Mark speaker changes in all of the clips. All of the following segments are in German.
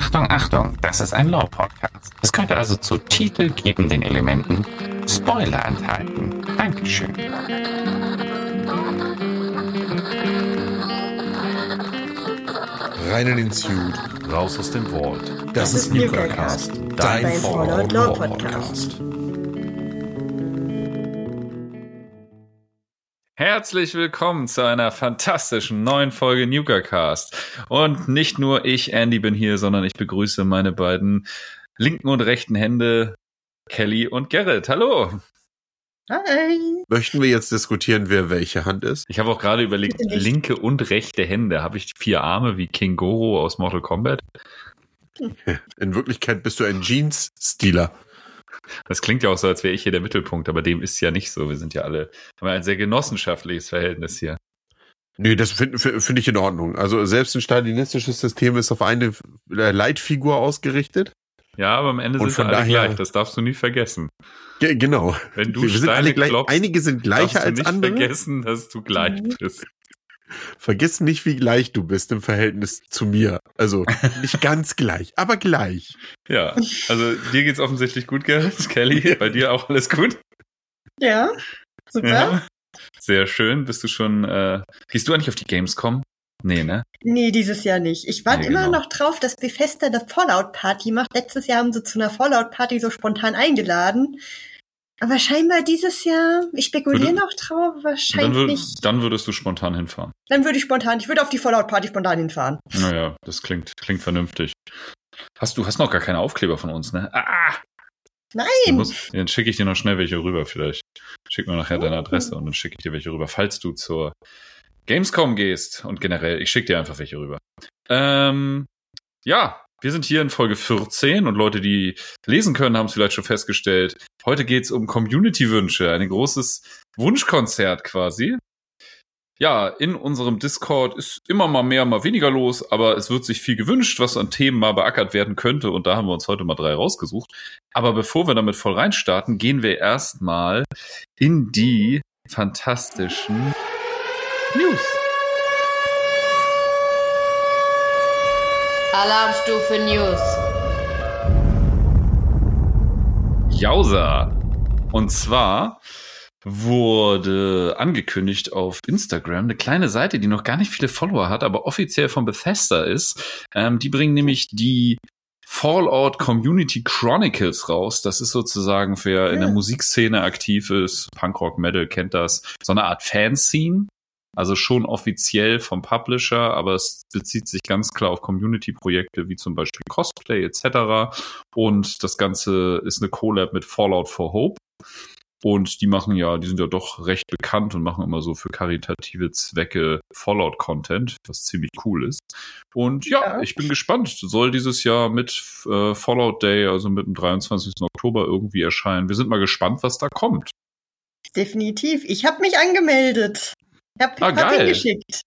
Speaker 1: Achtung, Achtung, das ist ein Lore-Podcast. Es könnte also zu titelgebenden Elementen Spoiler enthalten. Dankeschön.
Speaker 2: Rein in den Suit,
Speaker 3: raus aus dem Vault.
Speaker 2: Das ist Nuka-Cast, dein Fallout Lore Podcast.
Speaker 3: Herzlich willkommen zu einer fantastischen neuen Folge Nuka-Cast. Und nicht nur ich, Andy, bin hier, sondern ich begrüße meine beiden linken und rechten Hände, Kelly und Gerrit. Hallo!
Speaker 4: Hi!
Speaker 2: Möchten wir jetzt diskutieren, wer welche Hand ist?
Speaker 3: Ich habe auch gerade überlegt, linke und rechte Hände. Habe ich 4 Arme wie King Goro aus Mortal Kombat?
Speaker 2: In Wirklichkeit bist du ein Jeans-Stealer.
Speaker 3: Das klingt ja auch so, als wäre ich hier der Mittelpunkt, aber dem ist ja nicht so. Wir sind ja alle, haben ein sehr genossenschaftliches Verhältnis hier.
Speaker 2: Nee, das find ich in Ordnung. Also selbst ein stalinistisches System ist auf eine Leitfigur ausgerichtet.
Speaker 3: Ja, aber am Ende
Speaker 2: und
Speaker 3: sind wir alle gleich. Das darfst du nie vergessen.
Speaker 2: Genau.
Speaker 3: Wenn du
Speaker 2: wir sind alle gleich.
Speaker 3: klopfst,
Speaker 2: einige sind gleicher als andere.
Speaker 3: Vergessen, dass du gleich bist.
Speaker 2: Vergiss nicht, wie gleich du bist im Verhältnis zu mir. Also nicht ganz gleich, aber gleich.
Speaker 3: Ja, also dir geht's offensichtlich gut, Gerrit. Kelly, bei dir auch alles gut?
Speaker 4: Ja, super.
Speaker 3: Ja, sehr schön. Bist du schon, gehst du eigentlich auf die Gamescom? Nee, ne?
Speaker 4: Nee, dieses Jahr nicht. Ich warte immer noch drauf, dass Bethesda eine Fallout-Party macht. Letztes Jahr haben sie zu einer Fallout-Party so spontan eingeladen. Aber scheinbar dieses Jahr, ich spekuliere noch drauf, wahrscheinlich.
Speaker 3: Dann würdest du spontan hinfahren.
Speaker 4: Ich würde auf die Fallout-Party spontan hinfahren.
Speaker 3: Naja, das klingt vernünftig. Du hast noch gar keine Aufkleber von uns, ne?
Speaker 4: Nein!
Speaker 3: Dann schicke ich dir noch schnell welche rüber vielleicht. Schick mir nachher deine Adresse und dann schicke ich dir welche rüber, falls du zur Gamescom gehst und generell, ich schicke dir einfach welche rüber. Ja, wir sind hier in Folge 14 und Leute, die lesen können, haben es vielleicht schon festgestellt. Heute geht's um Community-Wünsche, ein großes Wunschkonzert quasi. Ja, in unserem Discord ist immer mal mehr, mal weniger los, aber es wird sich viel gewünscht, was an Themen mal beackert werden könnte und da haben wir uns heute mal 3 rausgesucht. Aber bevor wir damit voll reinstarten, gehen wir erstmal in die fantastischen News.
Speaker 5: Alarmstufe News.
Speaker 3: Jausa. Und zwar wurde angekündigt auf Instagram eine kleine Seite, die noch gar nicht viele Follower hat, aber offiziell von Bethesda ist. Die bringen nämlich die Fallout Community Chronicles raus. Das ist sozusagen, wer in der Musikszene aktiv ist, Punkrock, Metal, kennt das, so eine Art Fanscene. Also schon offiziell vom Publisher, aber es bezieht sich ganz klar auf Community-Projekte wie zum Beispiel Cosplay etc. Und das Ganze ist eine Collab mit Fallout for Hope. Und die sind ja doch recht bekannt und machen immer so für karitative Zwecke Fallout-Content, was ziemlich cool ist. Und ja, ich bin gespannt. Soll dieses Jahr mit Fallout Day, also mit dem 23. Oktober irgendwie erscheinen. Wir sind mal gespannt, was da kommt.
Speaker 4: Definitiv. Ich habe mich angemeldet. Ich hab ihn geschickt.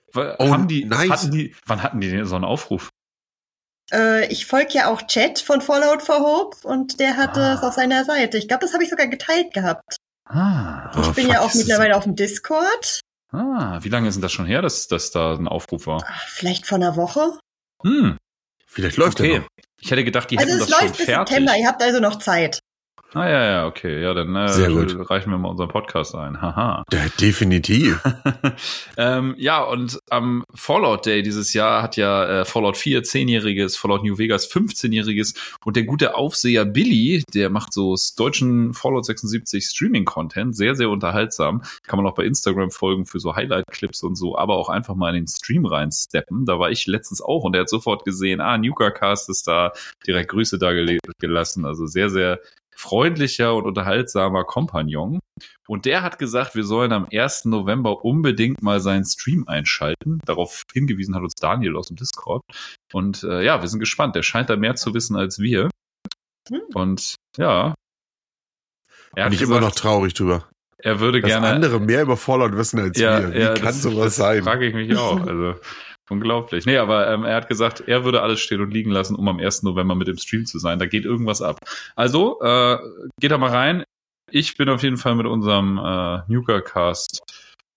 Speaker 3: Wann hatten die denn so einen Aufruf?
Speaker 4: Ich folge ja auch Chat von Fallout for Hope und der hatte es auf seiner Seite. Ich glaube, das habe ich sogar geteilt gehabt. Ich bin ja auch mittlerweile auf dem Discord.
Speaker 3: Wie lange ist denn das schon her, dass da ein Aufruf war?
Speaker 4: Vielleicht vor einer Woche.
Speaker 2: Vielleicht läuft er noch.
Speaker 3: Ich hätte gedacht, die hätten das schon fertig.
Speaker 4: Also es läuft bis September, ihr habt also noch Zeit.
Speaker 3: Ja, okay. Ja, dann reichen wir mal unseren Podcast ein. Haha.
Speaker 2: Ja, definitiv.
Speaker 3: Ja, und am Fallout Day dieses Jahr hat ja Fallout 4 10-jähriges, Fallout New Vegas 15-jähriges und der gute Aufseher Billy, der macht so deutschen Fallout 76 Streaming-Content, sehr, sehr unterhaltsam. Kann man auch bei Instagram folgen für so Highlight-Clips und so, aber auch einfach mal in den Stream reinsteppen. Da war ich letztens auch und er hat sofort gesehen, Nuka-Cast ist da, direkt Grüße da gelassen. Also sehr, sehr freundlicher und unterhaltsamer Kompagnon. Und der hat gesagt, wir sollen am 1. November unbedingt mal seinen Stream einschalten. Darauf hingewiesen hat uns Daniel aus dem Discord. Und wir sind gespannt. Der scheint da mehr zu wissen als wir. Und ja.
Speaker 2: Bin ich immer noch traurig drüber.
Speaker 3: Er würde gerne
Speaker 2: andere mehr über Fallout wissen als wir. Wie kann sowas sein?
Speaker 3: Frage ich mich auch. Also unglaublich. Nee, aber er hat gesagt, er würde alles stehen und liegen lassen, um am 1. November mit im Stream zu sein. Da geht irgendwas ab. Also, geht da mal rein. Ich bin auf jeden Fall mit unserem Nuka-Cast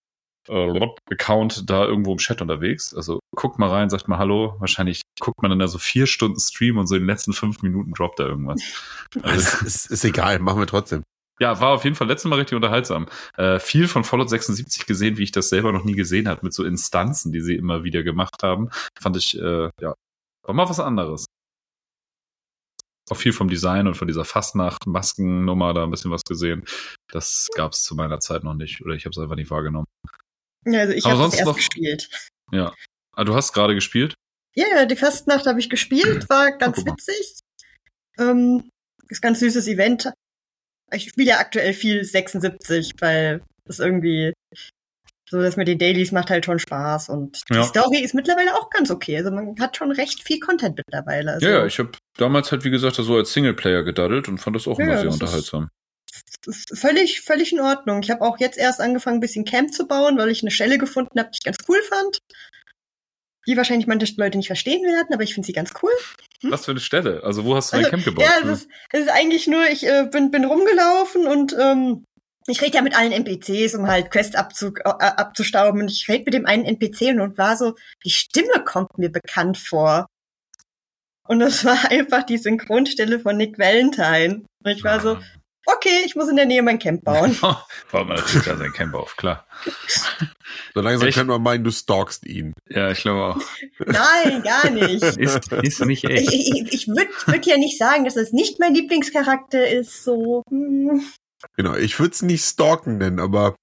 Speaker 3: Account da irgendwo im Chat unterwegs. Also guckt mal rein, sagt mal Hallo. Wahrscheinlich guckt man dann da so 4 Stunden Stream und so in den letzten 5 Minuten droppt da irgendwas. Also,
Speaker 2: ist egal, machen wir trotzdem.
Speaker 3: Ja, war auf jeden Fall letztes Mal richtig unterhaltsam. Viel von Fallout 76 gesehen, wie ich das selber noch nie gesehen habe, mit so Instanzen, die sie immer wieder gemacht haben. Fand ich, war mal was anderes. Auch viel vom Design und von dieser Fastnacht-Maskennummer da ein bisschen was gesehen. Das gab es zu meiner Zeit noch nicht. Oder ich habe es einfach nicht wahrgenommen.
Speaker 4: Ja, also ich habe das erst gespielt.
Speaker 3: Ja. Ah, du hast gerade gespielt?
Speaker 4: Ja, die Fastnacht habe ich gespielt. War ganz witzig. Ist ganz süßes Event. Ich spiele ja aktuell viel 76, weil das irgendwie so, das mit den Dailies macht halt schon Spaß. Und die Story ist mittlerweile auch ganz okay. Also man hat schon recht viel Content mittlerweile. Also
Speaker 3: ja, ich habe damals halt, wie gesagt, so als Singleplayer gedaddelt und fand das auch immer sehr unterhaltsam.
Speaker 4: Völlig in Ordnung. Ich habe auch jetzt erst angefangen, ein bisschen Camp zu bauen, weil ich eine Stelle gefunden habe, die ich ganz cool fand. Die wahrscheinlich manche Leute nicht verstehen werden, aber ich finde sie ganz cool.
Speaker 3: Was für eine Stelle? Also wo hast du dein Camp gebaut?
Speaker 4: Ja, es ist eigentlich nur, ich bin rumgelaufen und ich rede ja mit allen NPCs, um halt Quests abzustauben. Und ich rede mit dem einen NPC und war so, die Stimme kommt mir bekannt vor. Und das war einfach die Synchronstelle von Nick Valentine. Und ich war so, okay, ich muss in der Nähe mein Camp bauen.
Speaker 3: Baut man natürlich da sein Camp auf, klar.
Speaker 2: So langsam kann man meinen, du stalkst ihn.
Speaker 3: Ja, ich glaube auch.
Speaker 4: Nein, gar nicht.
Speaker 3: Ist nicht echt.
Speaker 4: Ich würd ja nicht sagen, dass es nicht mein Lieblingscharakter ist, so.
Speaker 2: Genau, ich würde es nicht stalken nennen, aber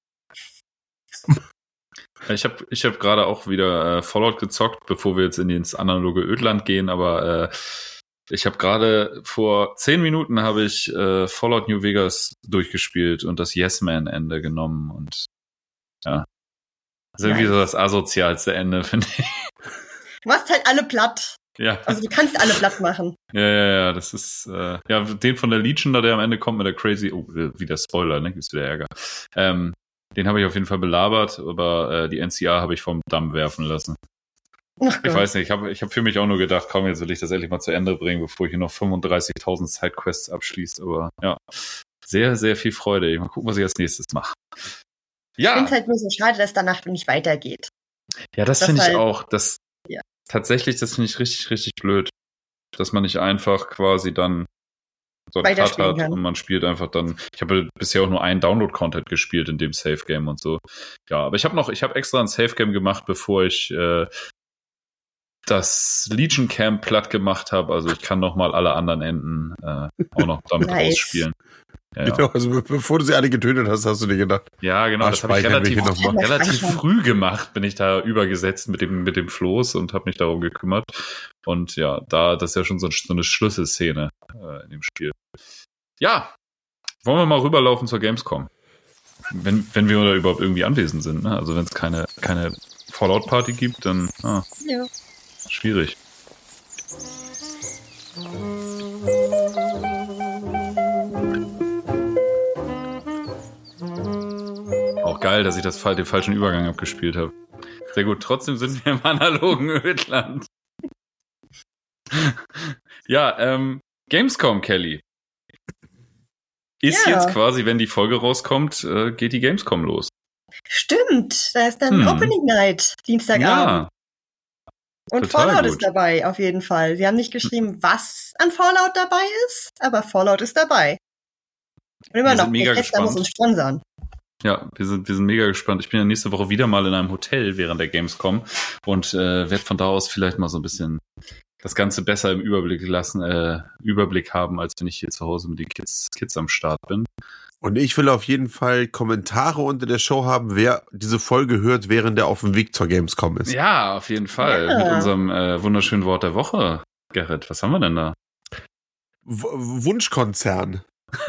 Speaker 3: ich hab gerade auch wieder Fallout gezockt, bevor wir jetzt in ins analoge Ödland gehen, aber ich habe gerade vor 10 Minuten habe ich Fallout New Vegas durchgespielt und das Yes-Man-Ende genommen und ja. Das ist irgendwie so das asozialste Ende, finde ich.
Speaker 4: Du machst halt alle platt.
Speaker 3: Ja.
Speaker 4: Also du kannst alle platt machen.
Speaker 3: Ja, das ist, den von der Legion da, der am Ende kommt mit der Crazy, wieder Spoiler, ne, gibt's wieder Ärger. Den habe ich auf jeden Fall belabert, aber die NCR habe ich vom Damm werfen lassen. Ich weiß nicht, ich hab für mich auch nur gedacht, komm, jetzt will ich das endlich mal zu Ende bringen, bevor ich hier noch 35.000 Sidequests abschließt, aber ja, sehr, sehr viel Freude. Mal gucken, was ich als nächstes mache. Ja.
Speaker 4: Ich finde es halt nur so schade, dass danach nicht weitergeht.
Speaker 3: Ja, das finde ich auch. Tatsächlich, das finde ich richtig, richtig blöd. Dass man nicht einfach quasi dann so einen Cut hat und man spielt einfach dann. Ich habe bisher auch nur einen Download-Content gespielt in dem Safe-Game und so. Ja, aber ich habe extra ein Safe-Game gemacht, bevor ich das Legion Camp platt gemacht habe. Also ich kann nochmal alle anderen Enden auch noch damit rausspielen. Ja,
Speaker 2: genau, also bevor du sie alle getötet hast, hast du dir gedacht.
Speaker 3: Ja, genau, das habe ich relativ früh gemacht, bin ich da übergesetzt mit dem Floß und habe mich darum gekümmert. Und ja, das ist ja schon so eine Schlüsselszene in dem Spiel. Ja, wollen wir mal rüberlaufen zur Gamescom? Wenn wir da überhaupt irgendwie anwesend sind, ne? Also wenn es keine Fallout-Party gibt, dann schwierig. Auch geil, dass ich den falschen Übergang abgespielt habe. Sehr gut, trotzdem sind wir im analogen Ödland. Ja, Gamescom, Kelly. Ist jetzt quasi, wenn die Folge rauskommt, geht die Gamescom los.
Speaker 4: Stimmt, da ist dann Opening Night, Dienstagabend. Ja. Und Fallout ist dabei, auf jeden Fall. Sie haben nicht geschrieben, was an Fallout dabei ist, aber Fallout ist dabei. Und immer noch, Bethesda muss uns sponsern.
Speaker 3: Ja, wir sind mega gespannt. Ich bin ja nächste Woche wieder mal in einem Hotel während der Gamescom und werde von da aus vielleicht mal so ein bisschen das Ganze besser im Überblick haben, als wenn ich hier zu Hause mit den Kids am Start bin.
Speaker 2: Und ich will auf jeden Fall Kommentare unter der Show haben, wer diese Folge hört, während er auf dem Weg zur Gamescom ist.
Speaker 3: Ja, auf jeden Fall. Ja. Mit unserem wunderschönen Wort der Woche. Gerrit, was haben wir denn da?
Speaker 2: Wunschkonzern.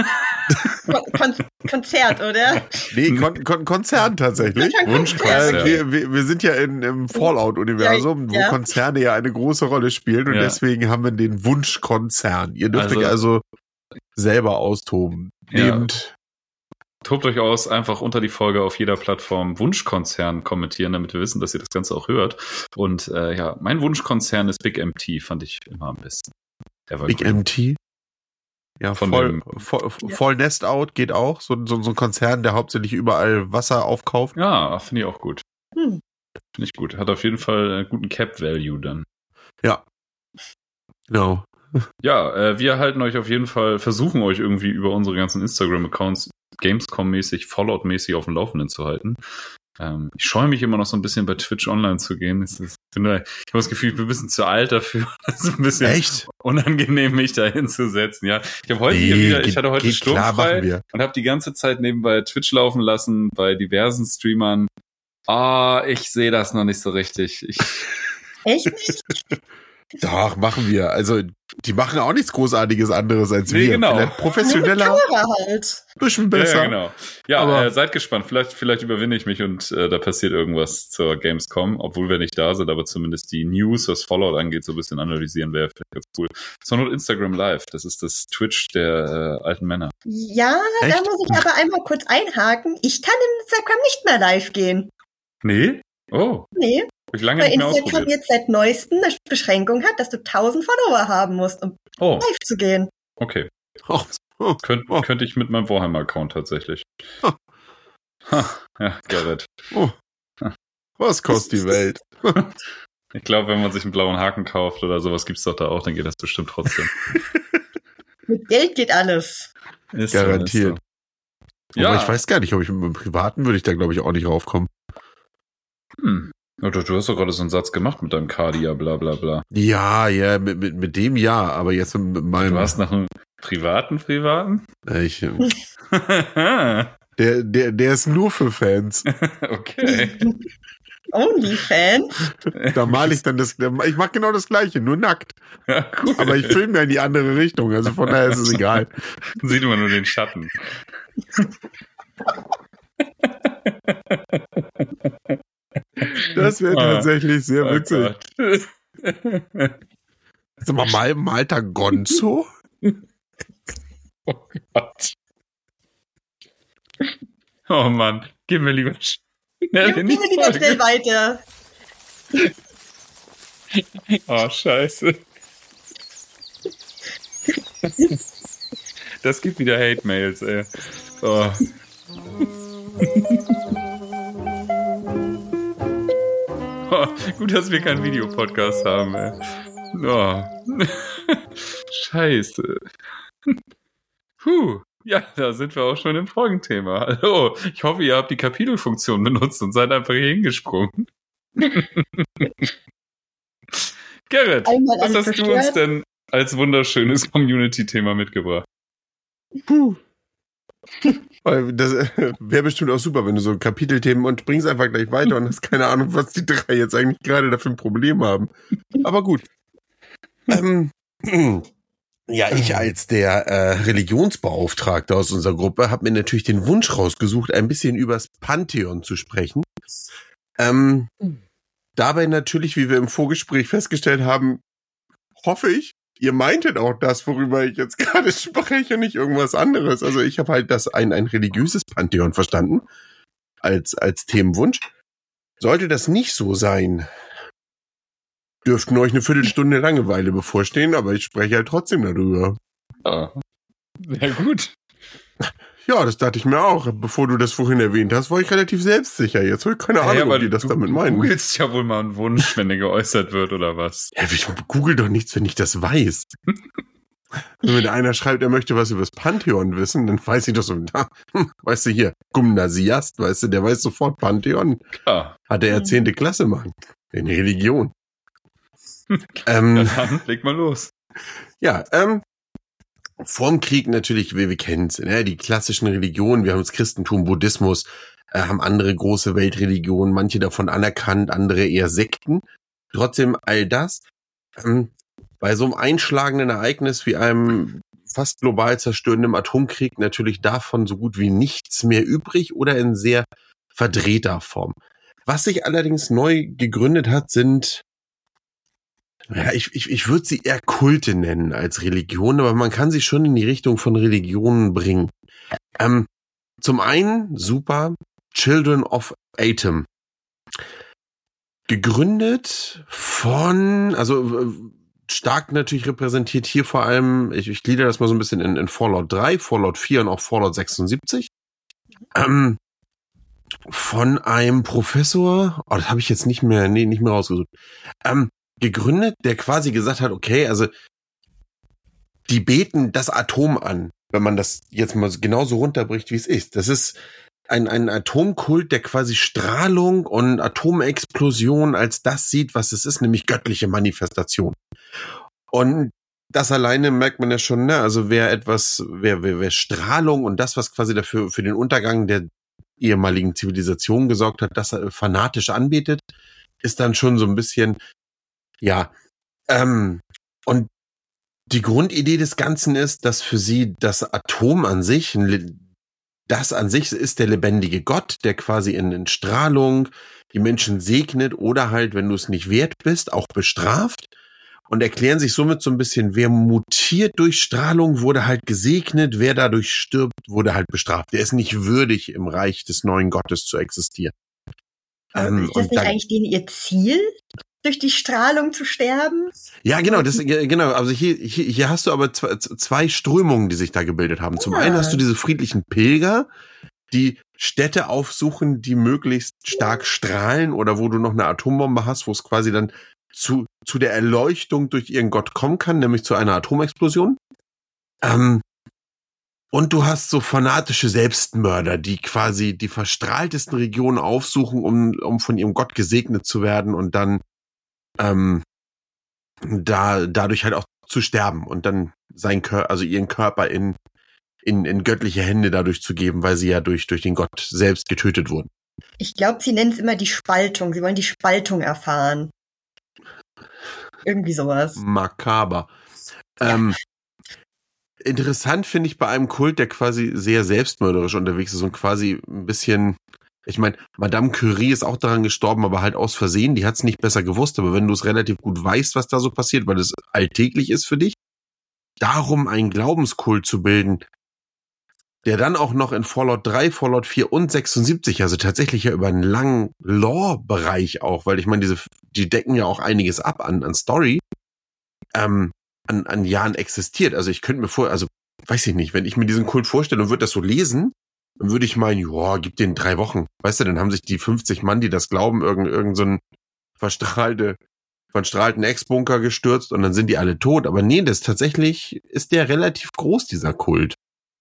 Speaker 4: Konzert, oder?
Speaker 2: Nee, Konzern tatsächlich.
Speaker 3: Wunschkonzert.
Speaker 2: Wir sind ja im Fallout-Universum, wo Konzerne ja eine große Rolle spielen und deswegen haben wir den Wunschkonzern. Ihr dürft euch also selber austoben. Nehmt
Speaker 3: Tobt euch aus, einfach unter die Folge auf jeder Plattform Wunschkonzern kommentieren, damit wir wissen, dass ihr das Ganze auch hört. Und mein Wunschkonzern ist Big MT, fand ich immer am besten.
Speaker 2: Big MT? Ja, voll Nest Out geht auch. So ein Konzern, der hauptsächlich überall Wasser aufkauft.
Speaker 3: Ja, finde ich auch gut. Finde ich gut. Hat auf jeden Fall einen guten Cap-Value dann.
Speaker 2: Ja. Genau.
Speaker 3: Ja, wir halten euch auf jeden Fall, versuchen euch irgendwie über unsere ganzen Instagram-Accounts Gamescom-mäßig, Fallout-mäßig auf dem Laufenden zu halten. Ich scheue mich immer noch so ein bisschen bei Twitch online zu gehen. Ich habe das Gefühl, ich bin ein bisschen zu alt dafür. Das ist ein bisschen unangenehm, mich da hinzusetzen. Ja, ich hatte heute sturmfrei und habe die ganze Zeit nebenbei Twitch laufen lassen bei diversen Streamern. Ich sehe das noch nicht so richtig.
Speaker 4: Echt nicht?
Speaker 2: Doch, machen wir. Also, die machen auch nichts Großartiges anderes als wir.
Speaker 3: Genau.
Speaker 2: Vielleicht professioneller.
Speaker 4: Halt.
Speaker 2: Bisschen besser.
Speaker 3: Ja, genau. Ja, aber seid gespannt. Vielleicht überwinde ich mich und da passiert irgendwas zur Gamescom, obwohl wir nicht da sind, aber zumindest die News, was Fallout angeht, so ein bisschen analysieren wäre vielleicht ganz cool. Sondern Instagram Live. Das ist das Twitch der alten Männer.
Speaker 4: Ja, echt? Da muss ich aber einmal kurz einhaken. Ich kann in Instagram nicht mehr live gehen.
Speaker 3: Nee? Oh.
Speaker 4: Nee.
Speaker 3: Weil
Speaker 4: Instagram jetzt seit neuestem eine Beschränkung hat, dass du 1000 Follower haben musst, um live zu gehen.
Speaker 3: Okay. Könnte ich mit meinem Warhammer-Account tatsächlich. Ja, Gerrit.
Speaker 2: Was kostet die Welt?
Speaker 3: Ich glaube, wenn man sich einen blauen Haken kauft oder sowas, gibt's doch da auch, dann geht das bestimmt trotzdem.
Speaker 4: Mit Geld geht alles.
Speaker 2: Ist garantiert. So. Ja. Aber ich weiß gar nicht, ob ich mit meinem Privaten würde ich da, glaube ich, auch nicht raufkommen.
Speaker 3: Du hast doch gerade so einen Satz gemacht mit deinem Cardia, bla bla bla.
Speaker 2: Ja, mit dem ja, aber jetzt mit meinem...
Speaker 3: Du hast noch einen privaten?
Speaker 2: Der ist nur für Fans.
Speaker 3: Okay.
Speaker 4: Onlyfans?
Speaker 2: Da male ich dann ich mache genau das Gleiche, nur nackt.
Speaker 3: Ja, cool.
Speaker 2: Aber ich filme ja in die andere Richtung, also von daher ist es egal.
Speaker 3: Sieht man nur den Schatten.
Speaker 2: Das wäre tatsächlich sehr witzig. Sag mal, Malta Gonzo?
Speaker 3: Oh Gott. Oh Mann, gehen wir lieber schnell
Speaker 4: weiter.
Speaker 3: Oh, scheiße. Das gibt wieder Hate-Mails, ey. Oh. Gut, dass wir keinen Videopodcast haben, ey. Oh. Scheiße. Ja, da sind wir auch schon im Folgenthema. Hallo, ich hoffe, ihr habt die Kapitelfunktion benutzt und seid einfach hier hingesprungen. Gerrit, was hast du uns denn als wunderschönes Community-Thema mitgebracht?
Speaker 2: Das wäre bestimmt auch super, wenn du so Kapitelthemen und bringst einfach gleich weiter und hast keine Ahnung, was die drei jetzt eigentlich gerade dafür ein Problem haben. Aber gut. Ja, ich als der Religionsbeauftragte aus unserer Gruppe habe mir natürlich den Wunsch rausgesucht, ein bisschen übers Pantheon zu sprechen. Dabei natürlich, wie wir im Vorgespräch festgestellt haben, hoffe ich, ihr meintet auch das, worüber ich jetzt gerade spreche, nicht irgendwas anderes. Also ich habe halt ein religiöses Pantheon verstanden als Themenwunsch. Sollte das nicht so sein, dürften euch eine Viertelstunde Langeweile bevorstehen, aber ich spreche halt trotzdem darüber.
Speaker 3: Ja, sehr gut.
Speaker 2: Ja, das dachte ich mir auch. Bevor du das vorhin erwähnt hast, war ich relativ selbstsicher. Jetzt habe ich keine Ahnung, ob die das damit meinen.
Speaker 3: Du googelst ja wohl mal einen Wunsch, wenn der geäußert wird, oder was?
Speaker 2: Ja, ich google doch nichts, wenn ich das weiß. Wenn einer schreibt, er möchte was über das Pantheon wissen, dann weiß ich doch so, weißt du hier, Gymnasiast, weißt du, der weiß sofort Pantheon.
Speaker 3: Klar.
Speaker 2: Hat er 10. Klasse, Mann. In Religion.
Speaker 3: Dann leg mal los.
Speaker 2: Ja, vorm Krieg natürlich, wir kennen es, ne? Die klassischen Religionen, wir haben das Christentum, Buddhismus, haben andere große Weltreligionen, manche davon anerkannt, andere eher Sekten. Trotzdem all das, bei so einem einschlagenden Ereignis wie einem fast global zerstörenden Atomkrieg natürlich davon so gut wie nichts mehr übrig oder in sehr verdrehter Form. Was sich allerdings neu gegründet hat, sind, ja, ich würde sie eher Kulte nennen als Religion, aber man kann sie schon in die Richtung von Religionen bringen. Zum einen, super, Children of Atom. Gegründet von, also stark natürlich repräsentiert hier vor allem, ich gliedere das mal so ein bisschen in Fallout 3, Fallout 4 und auch Fallout 76. Von einem Professor, das habe ich jetzt nicht mehr rausgesucht, gegründet, der quasi gesagt hat, okay, also die beten das Atom an, wenn man das jetzt mal genauso runterbricht, wie es ist. Das ist ein Atomkult, der quasi Strahlung und Atomexplosion als das sieht, was es ist, nämlich göttliche Manifestation. Und das alleine merkt man ja schon, ne? Also wer Strahlung und das, was quasi dafür für den Untergang der ehemaligen Zivilisation gesorgt hat, das er fanatisch anbetet, ist dann schon so ein bisschen, ja, und die Grundidee des Ganzen ist, dass für sie das Atom an sich, ist der lebendige Gott, der quasi in Strahlung die Menschen segnet oder halt, wenn du es nicht wert bist, auch bestraft. Und erklären sich somit so ein bisschen, wer mutiert durch Strahlung, wurde halt gesegnet, wer dadurch stirbt, wurde halt bestraft. Der ist nicht würdig, im Reich des neuen Gottes zu existieren.
Speaker 4: Ist das nicht eigentlich ihr Ziel, durch die Strahlung zu sterben?
Speaker 2: Ja, genau. Also hier hast du aber zwei Strömungen, die sich da gebildet haben. Zum einen hast du diese friedlichen Pilger, die Städte aufsuchen, die möglichst stark strahlen oder wo du noch eine Atombombe hast, wo es quasi dann zu der Erleuchtung durch ihren Gott kommen kann, nämlich zu einer Atomexplosion. Und du hast so fanatische Selbstmörder, die quasi die verstrahltesten Regionen aufsuchen, um von ihrem Gott gesegnet zu werden und dann dadurch halt auch zu sterben und dann ihren Körper in göttliche Hände dadurch zu geben, weil sie ja durch den Gott selbst getötet wurden.
Speaker 4: Ich glaube, sie nennen es immer die Spaltung. Sie wollen die Spaltung erfahren. Irgendwie sowas.
Speaker 2: Makaber. Ja. Interessant finde ich bei einem Kult, der quasi sehr selbstmörderisch unterwegs ist und quasi ein bisschen, ich meine, Madame Curie ist auch daran gestorben, aber halt aus Versehen, die hat es nicht besser gewusst, aber wenn du es relativ gut weißt, was da so passiert, weil es alltäglich ist für dich, darum einen Glaubenskult zu bilden, der dann auch noch in Fallout 3, Fallout 4 und 76, also tatsächlich ja über einen langen Lore-Bereich auch, weil ich meine, die decken ja auch einiges ab an Story, an Jahren existiert. Also ich könnte mir weiß ich nicht, wenn ich mir diesen Kult vorstelle und würde das so lesen, dann würde ich meinen, ja, gib denen 3 Wochen. Weißt du, dann haben sich die 50 Mann, die das glauben, irgend so einen verstrahlten Ex-Bunker gestürzt und dann sind die alle tot. Aber nee, tatsächlich ist der relativ groß, dieser Kult.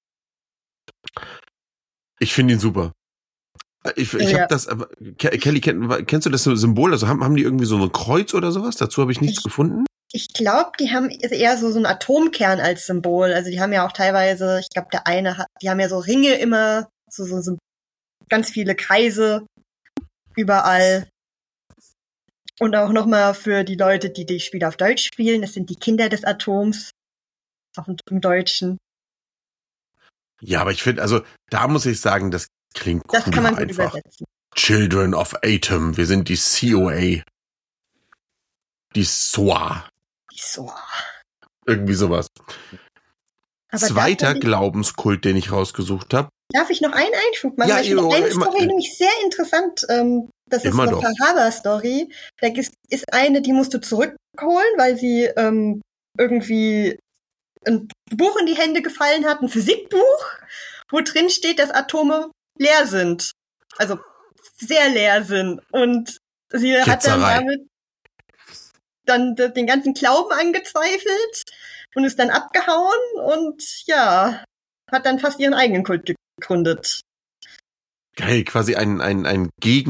Speaker 2: Ich finde ihn super. Ich habe das, Kelly, kennst du das Symbol? Also haben die irgendwie so ein Kreuz oder sowas? Dazu habe ich nichts gefunden.
Speaker 4: Ich glaube, die haben eher so einen Atomkern als Symbol. Also die haben ja auch teilweise, ich glaube, die haben ja so Ringe immer, so ganz viele Kreise überall. Und auch nochmal für die Leute, die die Spiele auf Deutsch spielen, das sind die Kinder des Atoms. Auch im Deutschen. Ja,
Speaker 2: aber ich finde, also da muss ich sagen, das klingt cool.
Speaker 4: Das kann man gut
Speaker 2: einfach
Speaker 4: übersetzen.
Speaker 2: Children of Atom, wir sind die COA. Die SOA. Irgendwie sowas. Aber zweiter Glaubenskult, den ich rausgesucht habe.
Speaker 4: Darf ich noch einen Einschub machen? Ja, ich finde eine Story nämlich sehr interessant. Das ist eine Verhaber-Story. Da ist eine, die musst du zurückholen, weil sie irgendwie ein Buch in die Hände gefallen hat, ein Physikbuch, wo drin steht, dass Atome leer sind. Also sehr leer sind. Und sie hat dann damit den ganzen Glauben angezweifelt und ist dann abgehauen und ja, hat dann fast ihren eigenen Kult gegründet.
Speaker 2: Geil, quasi ein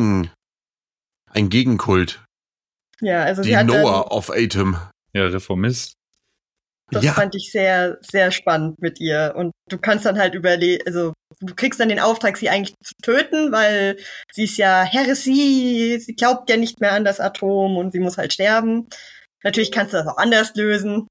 Speaker 2: Gegenkult.
Speaker 4: Ja, also
Speaker 2: die Noah of Atom.
Speaker 3: Ja, Reformist.
Speaker 4: Das fand ich sehr, sehr spannend mit ihr. Und du kannst dann halt also du kriegst dann den Auftrag, sie eigentlich zu töten, weil sie ist ja Häresie, sie glaubt ja nicht mehr an das Atom und sie muss halt sterben. Natürlich kannst du das auch anders lösen.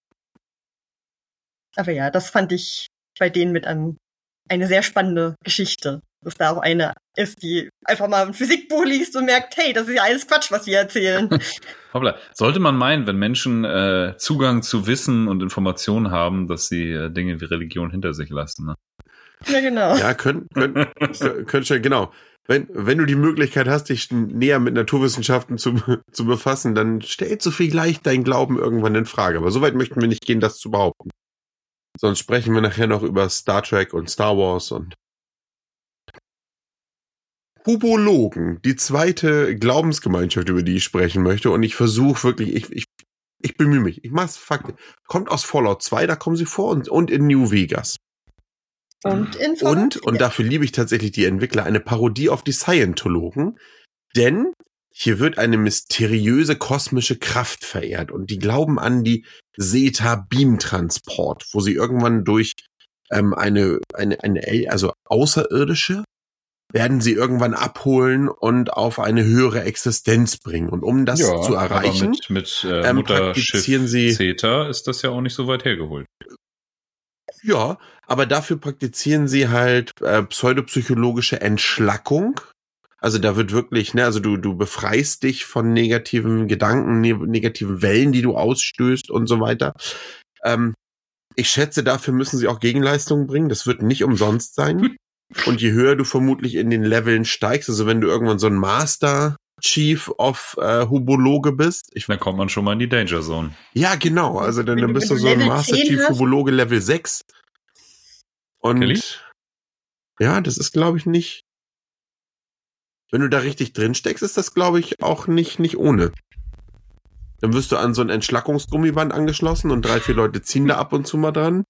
Speaker 4: Aber ja, das fand ich bei denen mit eine sehr spannende Geschichte. Dass da auch eine ist, die einfach mal ein Physikbuch liest und merkt, hey, das ist ja alles Quatsch, was wir erzählen.
Speaker 3: Hoppla. Sollte man meinen, wenn Menschen Zugang zu Wissen und Informationen haben, dass sie Dinge wie Religion hinter sich lassen, ne?
Speaker 4: Ja, genau.
Speaker 2: Ja, können genau. wenn du die Möglichkeit hast, dich näher mit Naturwissenschaften zu befassen, dann stellst du vielleicht deinen Glauben irgendwann in Frage. Aber so weit möchten wir nicht gehen, das zu behaupten. Sonst sprechen wir nachher noch über Star Trek und Star Wars und Hubologen, die zweite Glaubensgemeinschaft, über die ich sprechen möchte. Und ich versuche wirklich, ich bemühe mich. Ich mach's Fakt. Kommt aus Fallout 2, da kommen sie vor und in New Vegas.
Speaker 4: Und in Fallout 4.
Speaker 2: Und dafür liebe ich tatsächlich die Entwickler, eine Parodie auf die Scientologen. Denn hier wird eine mysteriöse kosmische Kraft verehrt. Und die glauben an die Zeta-Beam-Transport, wo sie irgendwann durch also Außerirdische werden sie irgendwann abholen und auf eine höhere Existenz bringen. Und um das zu erreichen,
Speaker 3: mit
Speaker 2: praktizieren sie
Speaker 3: Zeta ist das ja auch nicht so weit hergeholt.
Speaker 2: Ja, aber dafür praktizieren sie halt pseudopsychologische Entschlackung. Also da wird wirklich, also du befreist dich von negativen Gedanken, negativen Wellen, die du ausstößt und so weiter. Ich schätze, dafür müssen sie auch Gegenleistungen bringen. Das wird nicht umsonst sein. Und je höher du vermutlich in den Leveln steigst, also wenn du irgendwann so ein Master Chief of Hubologe bist.
Speaker 3: Dann kommt man schon mal in die Danger Zone.
Speaker 2: Ja, genau. Also dann bist du so ein Master Chief Hubologe Level 6. Und
Speaker 3: Kelly?
Speaker 2: Ja, das ist, glaube ich, nicht. Wenn du da richtig drin steckst, ist das, glaube ich, auch nicht ohne. Dann wirst du an so ein Entschlackungsgummiband angeschlossen und 3-4 Leute ziehen da ab und zu mal dran.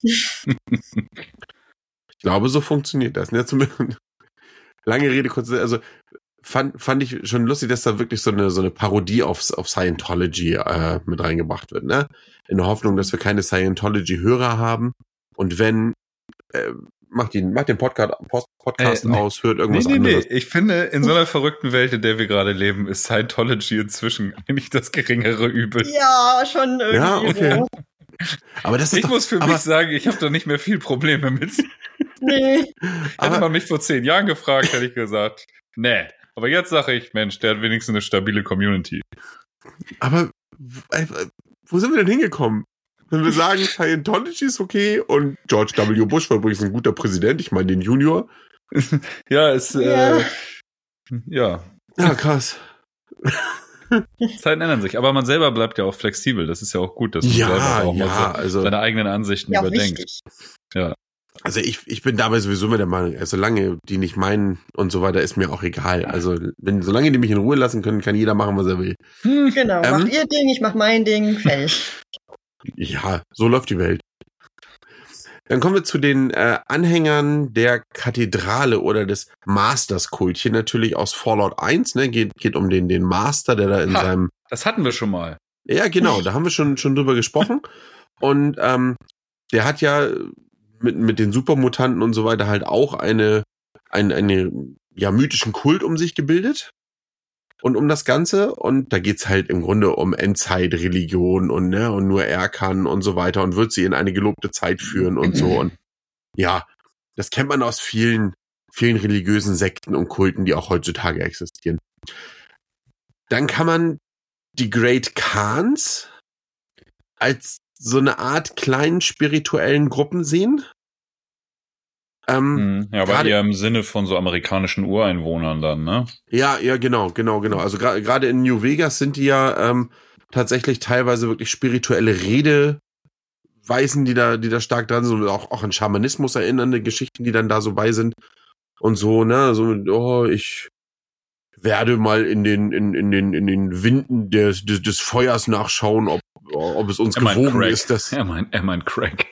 Speaker 2: Ich glaube, so funktioniert das. Ja, lange Rede, kurz, also fand ich schon lustig, dass da wirklich so eine Parodie auf Scientology mit reingebracht wird, ne? In der Hoffnung, dass wir keine Scientology-Hörer haben. Und wenn, macht den Podcast aus, hört irgendwas anderes.
Speaker 3: Nee. Ich finde, in so einer verrückten Welt, in der wir gerade leben, ist Scientology inzwischen eigentlich das geringere Übel.
Speaker 4: Ja, schon irgendwie.
Speaker 2: Ja, okay.
Speaker 4: So.
Speaker 2: Aber das ist
Speaker 3: ich muss für mich sagen, ich habe da nicht mehr viel Probleme mit.
Speaker 4: Nee.
Speaker 3: Hätte man mich vor 10 Jahren gefragt, hätte ich gesagt, nee. Aber jetzt sage ich, Mensch, der hat wenigstens eine stabile Community.
Speaker 2: Aber wo sind wir denn hingekommen? Wenn wir sagen, Scientology ist okay und George W. Bush war übrigens ein guter Präsident, ich meine den Junior.
Speaker 3: Ja.
Speaker 2: Ja, krass.
Speaker 3: Zeiten ändern sich, aber man selber bleibt ja auch flexibel. Das ist ja auch gut, dass man selber auch mal seine eigenen Ansichten überdenkt.
Speaker 4: Wichtig.
Speaker 3: Ja.
Speaker 2: Also ich bin dabei sowieso mit der Meinung, solange die nicht meinen und so weiter, ist mir auch egal. Also solange die mich in Ruhe lassen können, kann jeder machen, was er will.
Speaker 4: Genau, macht ihr Ding, ich mach mein Ding, fertig.
Speaker 2: Ja, so läuft die Welt. Dann kommen wir zu den Anhängern der Kathedrale oder des Masters-Kultchen, natürlich aus Fallout 1, ne? Geht um den Master, der da in seinem...
Speaker 3: Das hatten wir schon mal.
Speaker 2: Ja, genau, da haben wir schon drüber gesprochen. Und der hat ja mit den Supermutanten und so weiter halt auch einen mythischen Kult um sich gebildet. Und um das Ganze, und da geht's halt im Grunde um Endzeitreligion und nur er kann und so weiter und wird sie in eine gelobte Zeit führen und so. Und ja, das kennt man aus vielen religiösen Sekten und Kulten, die auch heutzutage existieren. Dann kann man die Great Khans als so eine Art kleinen spirituellen Gruppen sehen.
Speaker 3: Aber eher im Sinne von so amerikanischen Ureinwohnern dann, ne? Ja,
Speaker 2: genau. Also gerade in New Vegas sind die ja tatsächlich teilweise wirklich spirituelle Redeweisen, die da stark dran sind, und auch an Schamanismus erinnernde Geschichten, die dann da so bei sind und so, ne? So, ich werde mal in den Winden des Feuers nachschauen, ob es uns gewogen ist, dass
Speaker 3: er meint Craig.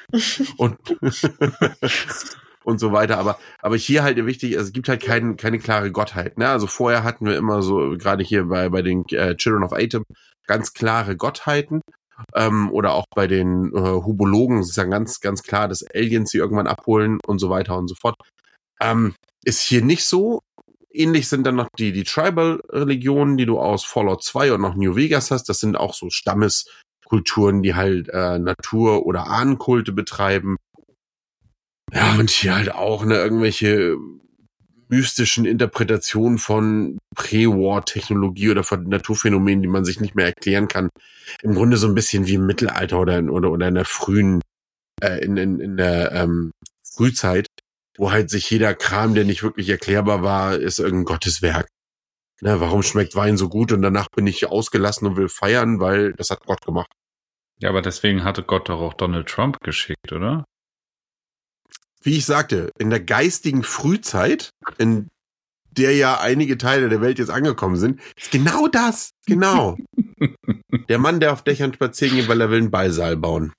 Speaker 2: Und so weiter, aber hier halt wichtig, es gibt halt keine klare Gottheit, ne? Also vorher hatten wir immer so, gerade hier bei den Children of Atom, ganz klare Gottheiten, oder auch bei den Hubologen ist ja ganz, ganz klar, dass Aliens sie irgendwann abholen und so weiter und so fort. Ist hier nicht so. Ähnlich sind dann noch die Tribal-Religionen, die du aus Fallout 2 und noch New Vegas hast. Das sind auch so Stammeskulturen, die halt Natur- oder Ahnenkulte betreiben. Ja, und hier halt auch irgendwelche mystischen Interpretationen von Prä-War-Technologie oder von Naturphänomenen, die man sich nicht mehr erklären kann. Im Grunde so ein bisschen wie im Mittelalter oder in der frühen, in der Frühzeit. wo halt sich jeder Kram, der nicht wirklich erklärbar war, ist irgendein Gotteswerk. Na, warum schmeckt Wein so gut und danach bin ich ausgelassen und will feiern, weil das hat Gott gemacht.
Speaker 3: Ja, aber deswegen hatte Gott doch auch Donald Trump geschickt, oder?
Speaker 2: Wie ich sagte, in der geistigen Frühzeit, in der ja einige Teile der Welt jetzt angekommen sind, ist genau das. Genau. Der Mann, der auf Dächern spazieren geht, weil er will einen Ballsaal bauen.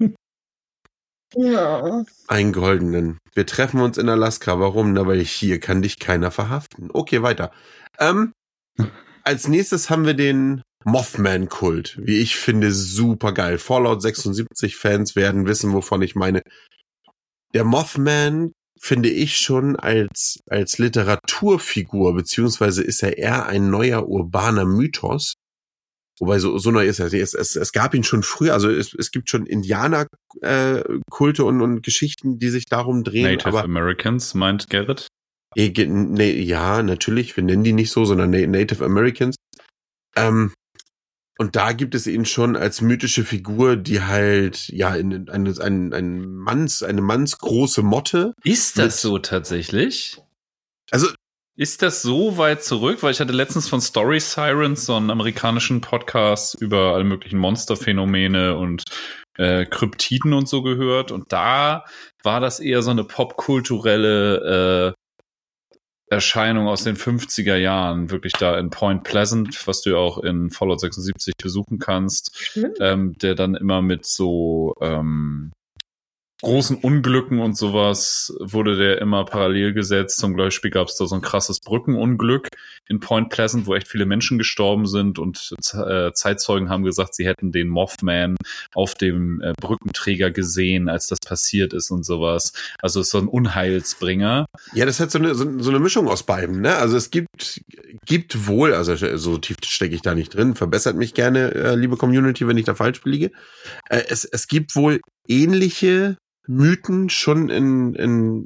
Speaker 4: Ja.
Speaker 2: Einen goldenen. Wir treffen uns in Alaska. Warum? Na, weil hier kann dich keiner verhaften. Okay, weiter. Als nächstes haben wir den Mothman-Kult. Wie ich finde, super geil. Fallout 76-Fans werden wissen, wovon ich meine. Der Mothman finde ich schon als Literaturfigur, beziehungsweise ist er eher ein neuer urbaner Mythos. Wobei so neu ist er. Es gab ihn schon früher, also es gibt schon Indianer-Kulte und Geschichten, die sich darum drehen.
Speaker 3: Native Americans, meint Gerrit?
Speaker 2: Ja, natürlich. Wir nennen die nicht so, sondern Native Americans. Und da gibt es ihn schon als mythische Figur, die halt, ja, eine mannsgroße Motte.
Speaker 3: Ist das so tatsächlich?
Speaker 2: Also,
Speaker 3: ist das so weit zurück? Weil ich hatte letztens von Story Sirens, so einen amerikanischen Podcast über alle möglichen Monsterphänomene und Kryptiden und so gehört. Und da war das eher so eine popkulturelle Erscheinung aus den 50er Jahren, wirklich da in Point Pleasant, was du ja auch in Fallout 76 besuchen kannst, der dann immer mit so großen Unglücken und sowas wurde der immer parallel gesetzt. Zum Beispiel gab es da so ein krasses Brückenunglück in Point Pleasant, wo echt viele Menschen gestorben sind und Zeitzeugen haben gesagt, sie hätten den Mothman auf dem Brückenträger gesehen, als das passiert ist und sowas. Also es ist so ein Unheilsbringer.
Speaker 2: Ja, das hat so eine Mischung aus beiden, ne? Also es gibt wohl, also so tief stecke ich da nicht drin, verbessert mich gerne, liebe Community, wenn ich da falsch liege. Es gibt wohl ähnliche Mythen schon in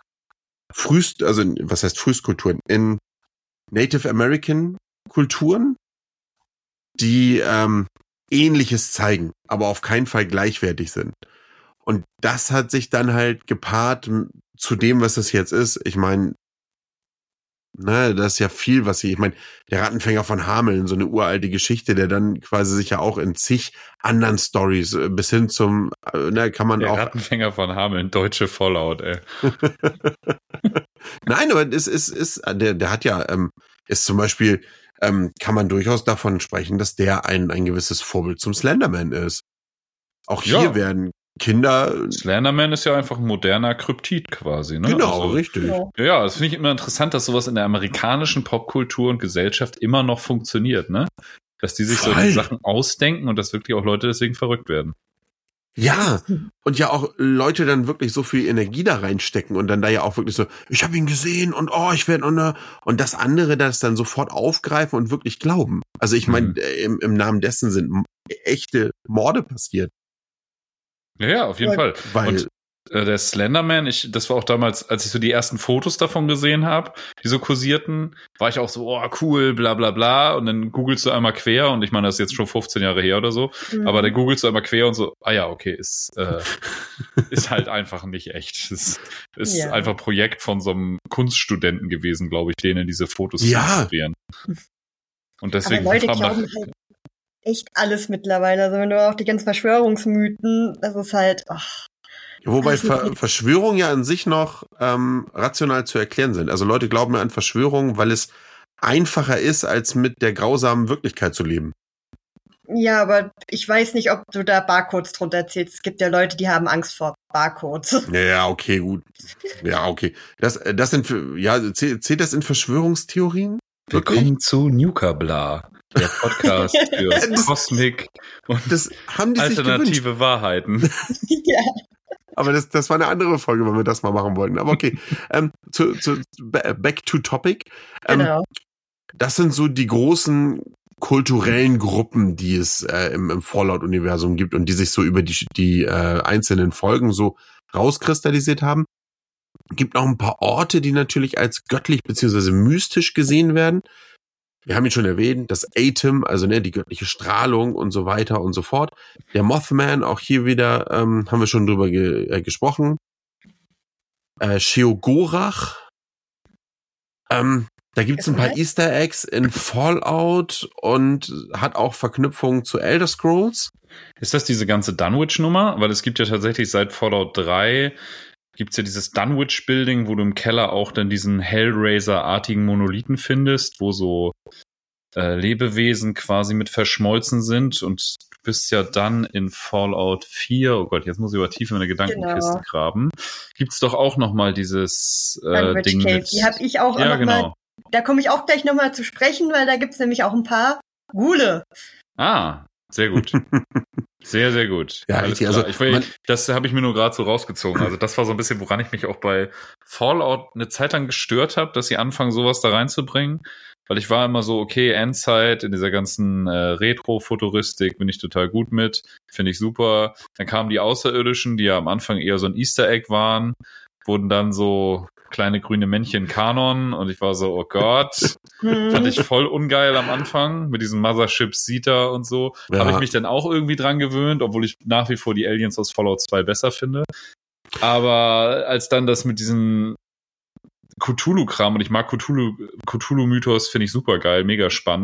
Speaker 2: Frühstkulturen, in Native American Kulturen, die Ähnliches zeigen, aber auf keinen Fall gleichwertig sind. Und das hat sich dann halt gepaart zu dem, was das jetzt ist. Ich meine, ne, das ist ja viel, ich meine, der Rattenfänger von Hameln, so eine uralte Geschichte, der dann quasi sich ja auch in zig anderen Stories bis hin zum, kann man
Speaker 3: der
Speaker 2: auch.
Speaker 3: Der Rattenfänger von Hameln, deutsche Fallout, ey.
Speaker 2: Nein, aber der hat ja, ist zum Beispiel, kann man durchaus davon sprechen, dass der ein gewisses Vorbild zum Slenderman ist. Auch hier werden Kinder.
Speaker 3: Slenderman ist ja einfach ein moderner Kryptid quasi, ne?
Speaker 2: Genau, also, richtig.
Speaker 3: Ja, das finde ich immer interessant, dass sowas in der amerikanischen Popkultur und Gesellschaft immer noch funktioniert, ne? Dass die sich solche Sachen ausdenken und dass wirklich auch Leute deswegen verrückt werden.
Speaker 2: Ja, und ja auch Leute dann wirklich so viel Energie da reinstecken und dann da ja auch wirklich so, ich habe ihn gesehen und ich werde und das andere das dann sofort aufgreifen und wirklich glauben. Also ich meine, im Namen dessen sind echte Morde passiert.
Speaker 3: Ja, auf jeden Fall. Und der Slenderman, das war auch damals, als ich so die ersten Fotos davon gesehen habe, die so kursierten, war ich auch so, oh cool, bla bla bla, und dann googelst du einmal quer, und ich meine, das ist jetzt schon 15 Jahre her oder so, aber dann googelst du einmal quer und so, ah ja, okay, ist halt einfach nicht echt. Ist einfach Projekt von so einem Kunststudenten gewesen, glaube ich, denen diese Fotos zu inspirieren. Und deswegen
Speaker 4: aber Leute glauben halt echt alles mittlerweile, also wenn du auch die ganzen Verschwörungsmythen, das ist halt,
Speaker 2: Wobei Verschwörungen ja an sich noch rational zu erklären sind. Also Leute glauben an Verschwörungen, weil es einfacher ist, als mit der grausamen Wirklichkeit zu leben.
Speaker 4: Ja, aber ich weiß nicht, ob du da Barcodes drunter erzählst. Es gibt ja Leute, die haben Angst vor Barcodes.
Speaker 2: Ja, okay, gut. Ja, okay. Das sind, zählt das in Verschwörungstheorien?
Speaker 3: Willkommen zu Nukabla, der Podcast für Kosmik und
Speaker 2: das haben die
Speaker 3: alternative Wahrheiten.
Speaker 4: Ja.
Speaker 2: Aber das war eine andere Folge, wenn wir das mal machen wollten. Aber okay, back to topic.
Speaker 4: Genau.
Speaker 2: Das sind so die großen kulturellen Gruppen, die es im Fallout-Universum gibt und die sich so über die einzelnen Folgen so rauskristallisiert haben. Gibt auch ein paar Orte, die natürlich als göttlich bzw. mystisch gesehen werden. Wir haben ihn schon erwähnt, das Atom, also die göttliche Strahlung und so weiter und so fort. Der Mothman, auch hier wieder haben wir schon drüber gesprochen. Sheogorach. Da gibt's ein paar Easter Eggs in Fallout und hat auch Verknüpfungen zu Elder Scrolls.
Speaker 3: Ist das diese ganze Dunwich-Nummer? Weil es gibt ja tatsächlich seit Fallout 3 gibt's ja dieses Dunwich-Building, wo du im Keller auch dann diesen Hellraiser-artigen Monolithen findest, wo so Lebewesen quasi mit verschmolzen sind, und du bist ja dann in Fallout 4, oh Gott, jetzt muss ich aber tief in meine Gedankenkiste graben, gibt's doch auch nochmal dieses Ding
Speaker 4: Cave.
Speaker 3: mit...
Speaker 4: Die habe ich auch
Speaker 3: ja,
Speaker 4: noch
Speaker 3: genau.
Speaker 4: mal, da komme ich auch gleich nochmal zu sprechen, weil da gibt's nämlich auch ein paar Ghule.
Speaker 3: Ah, sehr gut. Sehr, sehr gut.
Speaker 2: Ja,
Speaker 3: alles
Speaker 2: richtig.
Speaker 3: klar.
Speaker 2: Also,
Speaker 3: das habe ich mir nur gerade so rausgezogen. Also das war so ein bisschen, woran ich mich auch bei Fallout eine Zeit lang gestört habe, dass sie anfangen, sowas da reinzubringen. Weil ich war immer so, okay, Endzeit, in dieser ganzen Retro-Futuristik bin ich total gut mit, finde ich super. Dann kamen die Außerirdischen, die ja am Anfang eher so ein Easter Egg waren, wurden dann so kleine grüne Männchen Kanon, und ich war so, oh Gott, fand ich voll ungeil am Anfang mit diesem Mothership Zeta und so.
Speaker 2: Ja.
Speaker 3: Habe ich mich dann auch irgendwie dran gewöhnt, obwohl ich nach wie vor die Aliens aus Fallout 2 besser finde. Aber als dann das mit diesem Cthulhu-Kram, und ich mag Cthulhu-Mythos, finde ich super geil, mega spannend.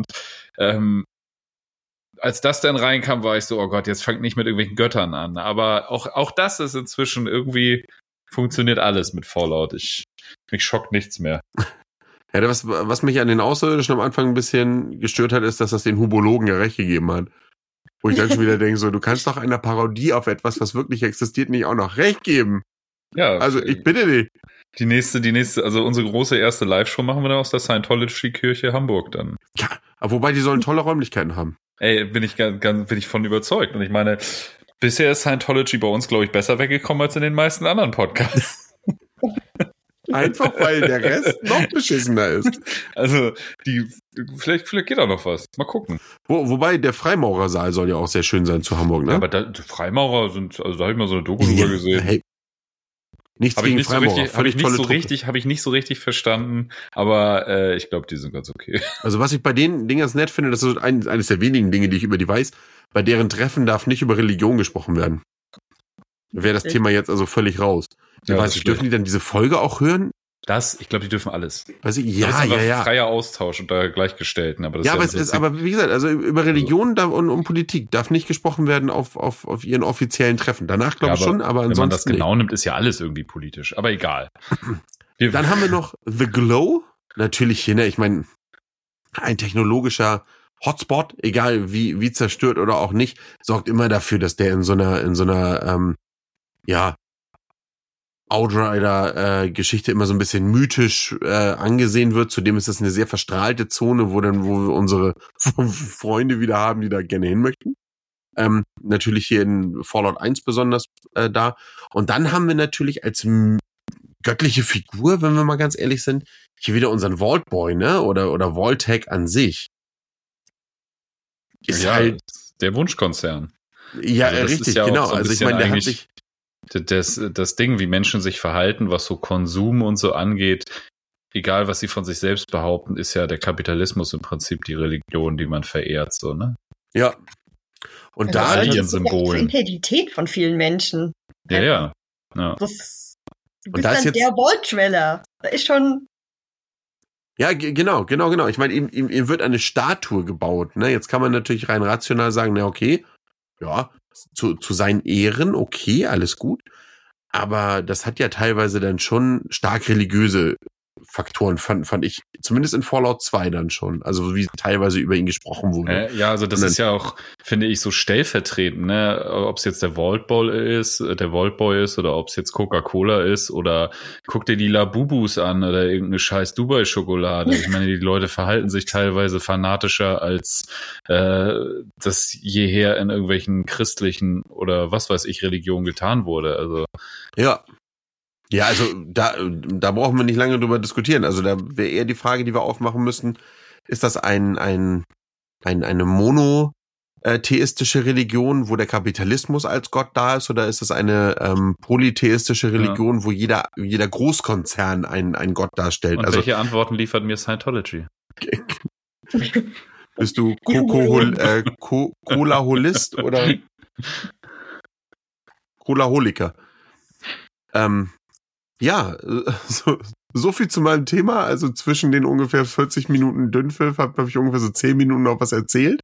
Speaker 3: Als das dann reinkam, war ich so, oh Gott, jetzt fangt nicht mit irgendwelchen Göttern an. Aber auch das ist inzwischen irgendwie, funktioniert alles mit Fallout. Mich schockt nichts mehr.
Speaker 2: Ja, was mich an den Außerirdischen am Anfang ein bisschen gestört hat, ist, dass das den Hubologen ja recht gegeben hat. Wo ich dann schon wieder denke, so, du kannst doch einer Parodie auf etwas, was wirklich existiert, nicht auch noch recht geben.
Speaker 3: Ja.
Speaker 2: Also, ich bitte dich.
Speaker 3: Die nächste, also unsere große erste Live-Show machen wir dann aus der Scientology-Kirche Hamburg dann.
Speaker 2: Ja, aber wobei die sollen tolle Räumlichkeiten haben.
Speaker 3: Ey, bin ich von überzeugt. Und ich meine, bisher ist Scientology bei uns, glaube ich, besser weggekommen als in den meisten anderen Podcasts.
Speaker 2: Einfach weil der Rest noch beschissener ist.
Speaker 3: Also, vielleicht geht auch noch was. Mal gucken.
Speaker 2: Wobei, der Freimaurersaal soll ja auch sehr schön sein zu Hamburg, ne?
Speaker 3: Ja, aber die Freimaurer sind, also da habe ich mal so eine Doku drüber gesehen.
Speaker 2: Hey, nichts gegen Freimaurer.
Speaker 3: Habe ich nicht so richtig verstanden, aber ich glaube, die sind ganz okay.
Speaker 2: Also was ich bei den Dingern nett finde, das ist eines der wenigen Dinge, die ich über die weiß, bei deren Treffen darf nicht über Religion gesprochen werden. Da wäre das Thema jetzt also völlig raus. Ich weiß nicht, dürfen die dann diese Folge auch hören?
Speaker 3: Ich glaube, die dürfen alles.
Speaker 2: Weiß ich,
Speaker 3: das ist freier Austausch unter Gleichgestellten. Aber das
Speaker 2: aber wie gesagt, also über Religion und Politik darf nicht gesprochen werden auf ihren offiziellen Treffen. Danach glaube ich schon, aber ansonsten.
Speaker 3: Wenn man das genau nimmt, ist ja alles irgendwie politisch. Aber egal.
Speaker 2: Dann haben wir noch The Glow. Natürlich hier, ne? Ich meine, ein technologischer Hotspot, egal wie zerstört oder auch nicht, sorgt immer dafür, dass der in so einer Outrider-Geschichte immer so ein bisschen mythisch angesehen wird. Zudem ist das eine sehr verstrahlte Zone, wo wir unsere Freunde wieder haben, die da gerne hin möchten. Natürlich hier in Fallout 1 besonders da. Und dann haben wir natürlich als göttliche Figur, wenn wir mal ganz ehrlich sind, hier wieder unseren Vault Boy, ne? Oder Vault-Tag an sich.
Speaker 3: Ist halt der Wunschkonzern.
Speaker 2: Ja, also richtig, ja genau. So also ich meine, der hat sich
Speaker 3: das Ding, wie Menschen sich verhalten, was so Konsum und so angeht, egal was sie von sich selbst behaupten, ist ja der Kapitalismus im Prinzip die Religion, die man verehrt, so, ne?
Speaker 2: Ja. Und
Speaker 4: also
Speaker 2: da
Speaker 3: ihren Symbolen.
Speaker 4: Die Identität von vielen Menschen.
Speaker 3: Ja.
Speaker 4: Du bist dann jetzt der Vault-Dweller. Das ist schon.
Speaker 2: Ja, genau. Ich meine, ihm wird eine Statue gebaut, ne? Jetzt kann man natürlich rein rational sagen, na okay, ja, zu seinen Ehren, okay, alles gut. Aber das hat ja teilweise dann schon stark religiöse Faktoren, fand ich, zumindest in Fallout 2 dann schon. Also wie teilweise über ihn gesprochen wurde.
Speaker 3: Ja, also das ist ja auch, finde ich, so stellvertretend, ne? Ob es jetzt der Vault Boy ist oder ob es jetzt Coca-Cola ist oder guck dir die Labubus an oder irgendeine scheiß Dubai-Schokolade. Ich meine, die Leute verhalten sich teilweise fanatischer, als das jeher in irgendwelchen christlichen oder was weiß ich Religionen getan wurde. Also
Speaker 2: Ja, also da brauchen wir nicht lange drüber diskutieren. Also da wäre eher die Frage, die wir aufmachen müssen, ist das eine monotheistische Religion, wo der Kapitalismus als Gott da ist, oder ist das eine polytheistische Religion, wo jeder Großkonzern einen Gott darstellt?
Speaker 3: Und
Speaker 2: also
Speaker 3: welche Antworten liefert mir Scientology?
Speaker 2: Bist du Cola-Holist oder Cola-Holiker? Ja, so viel zu meinem Thema. Also zwischen den ungefähr 40 Minuten Dünnpfiff habe ich ungefähr so 10 Minuten noch was erzählt.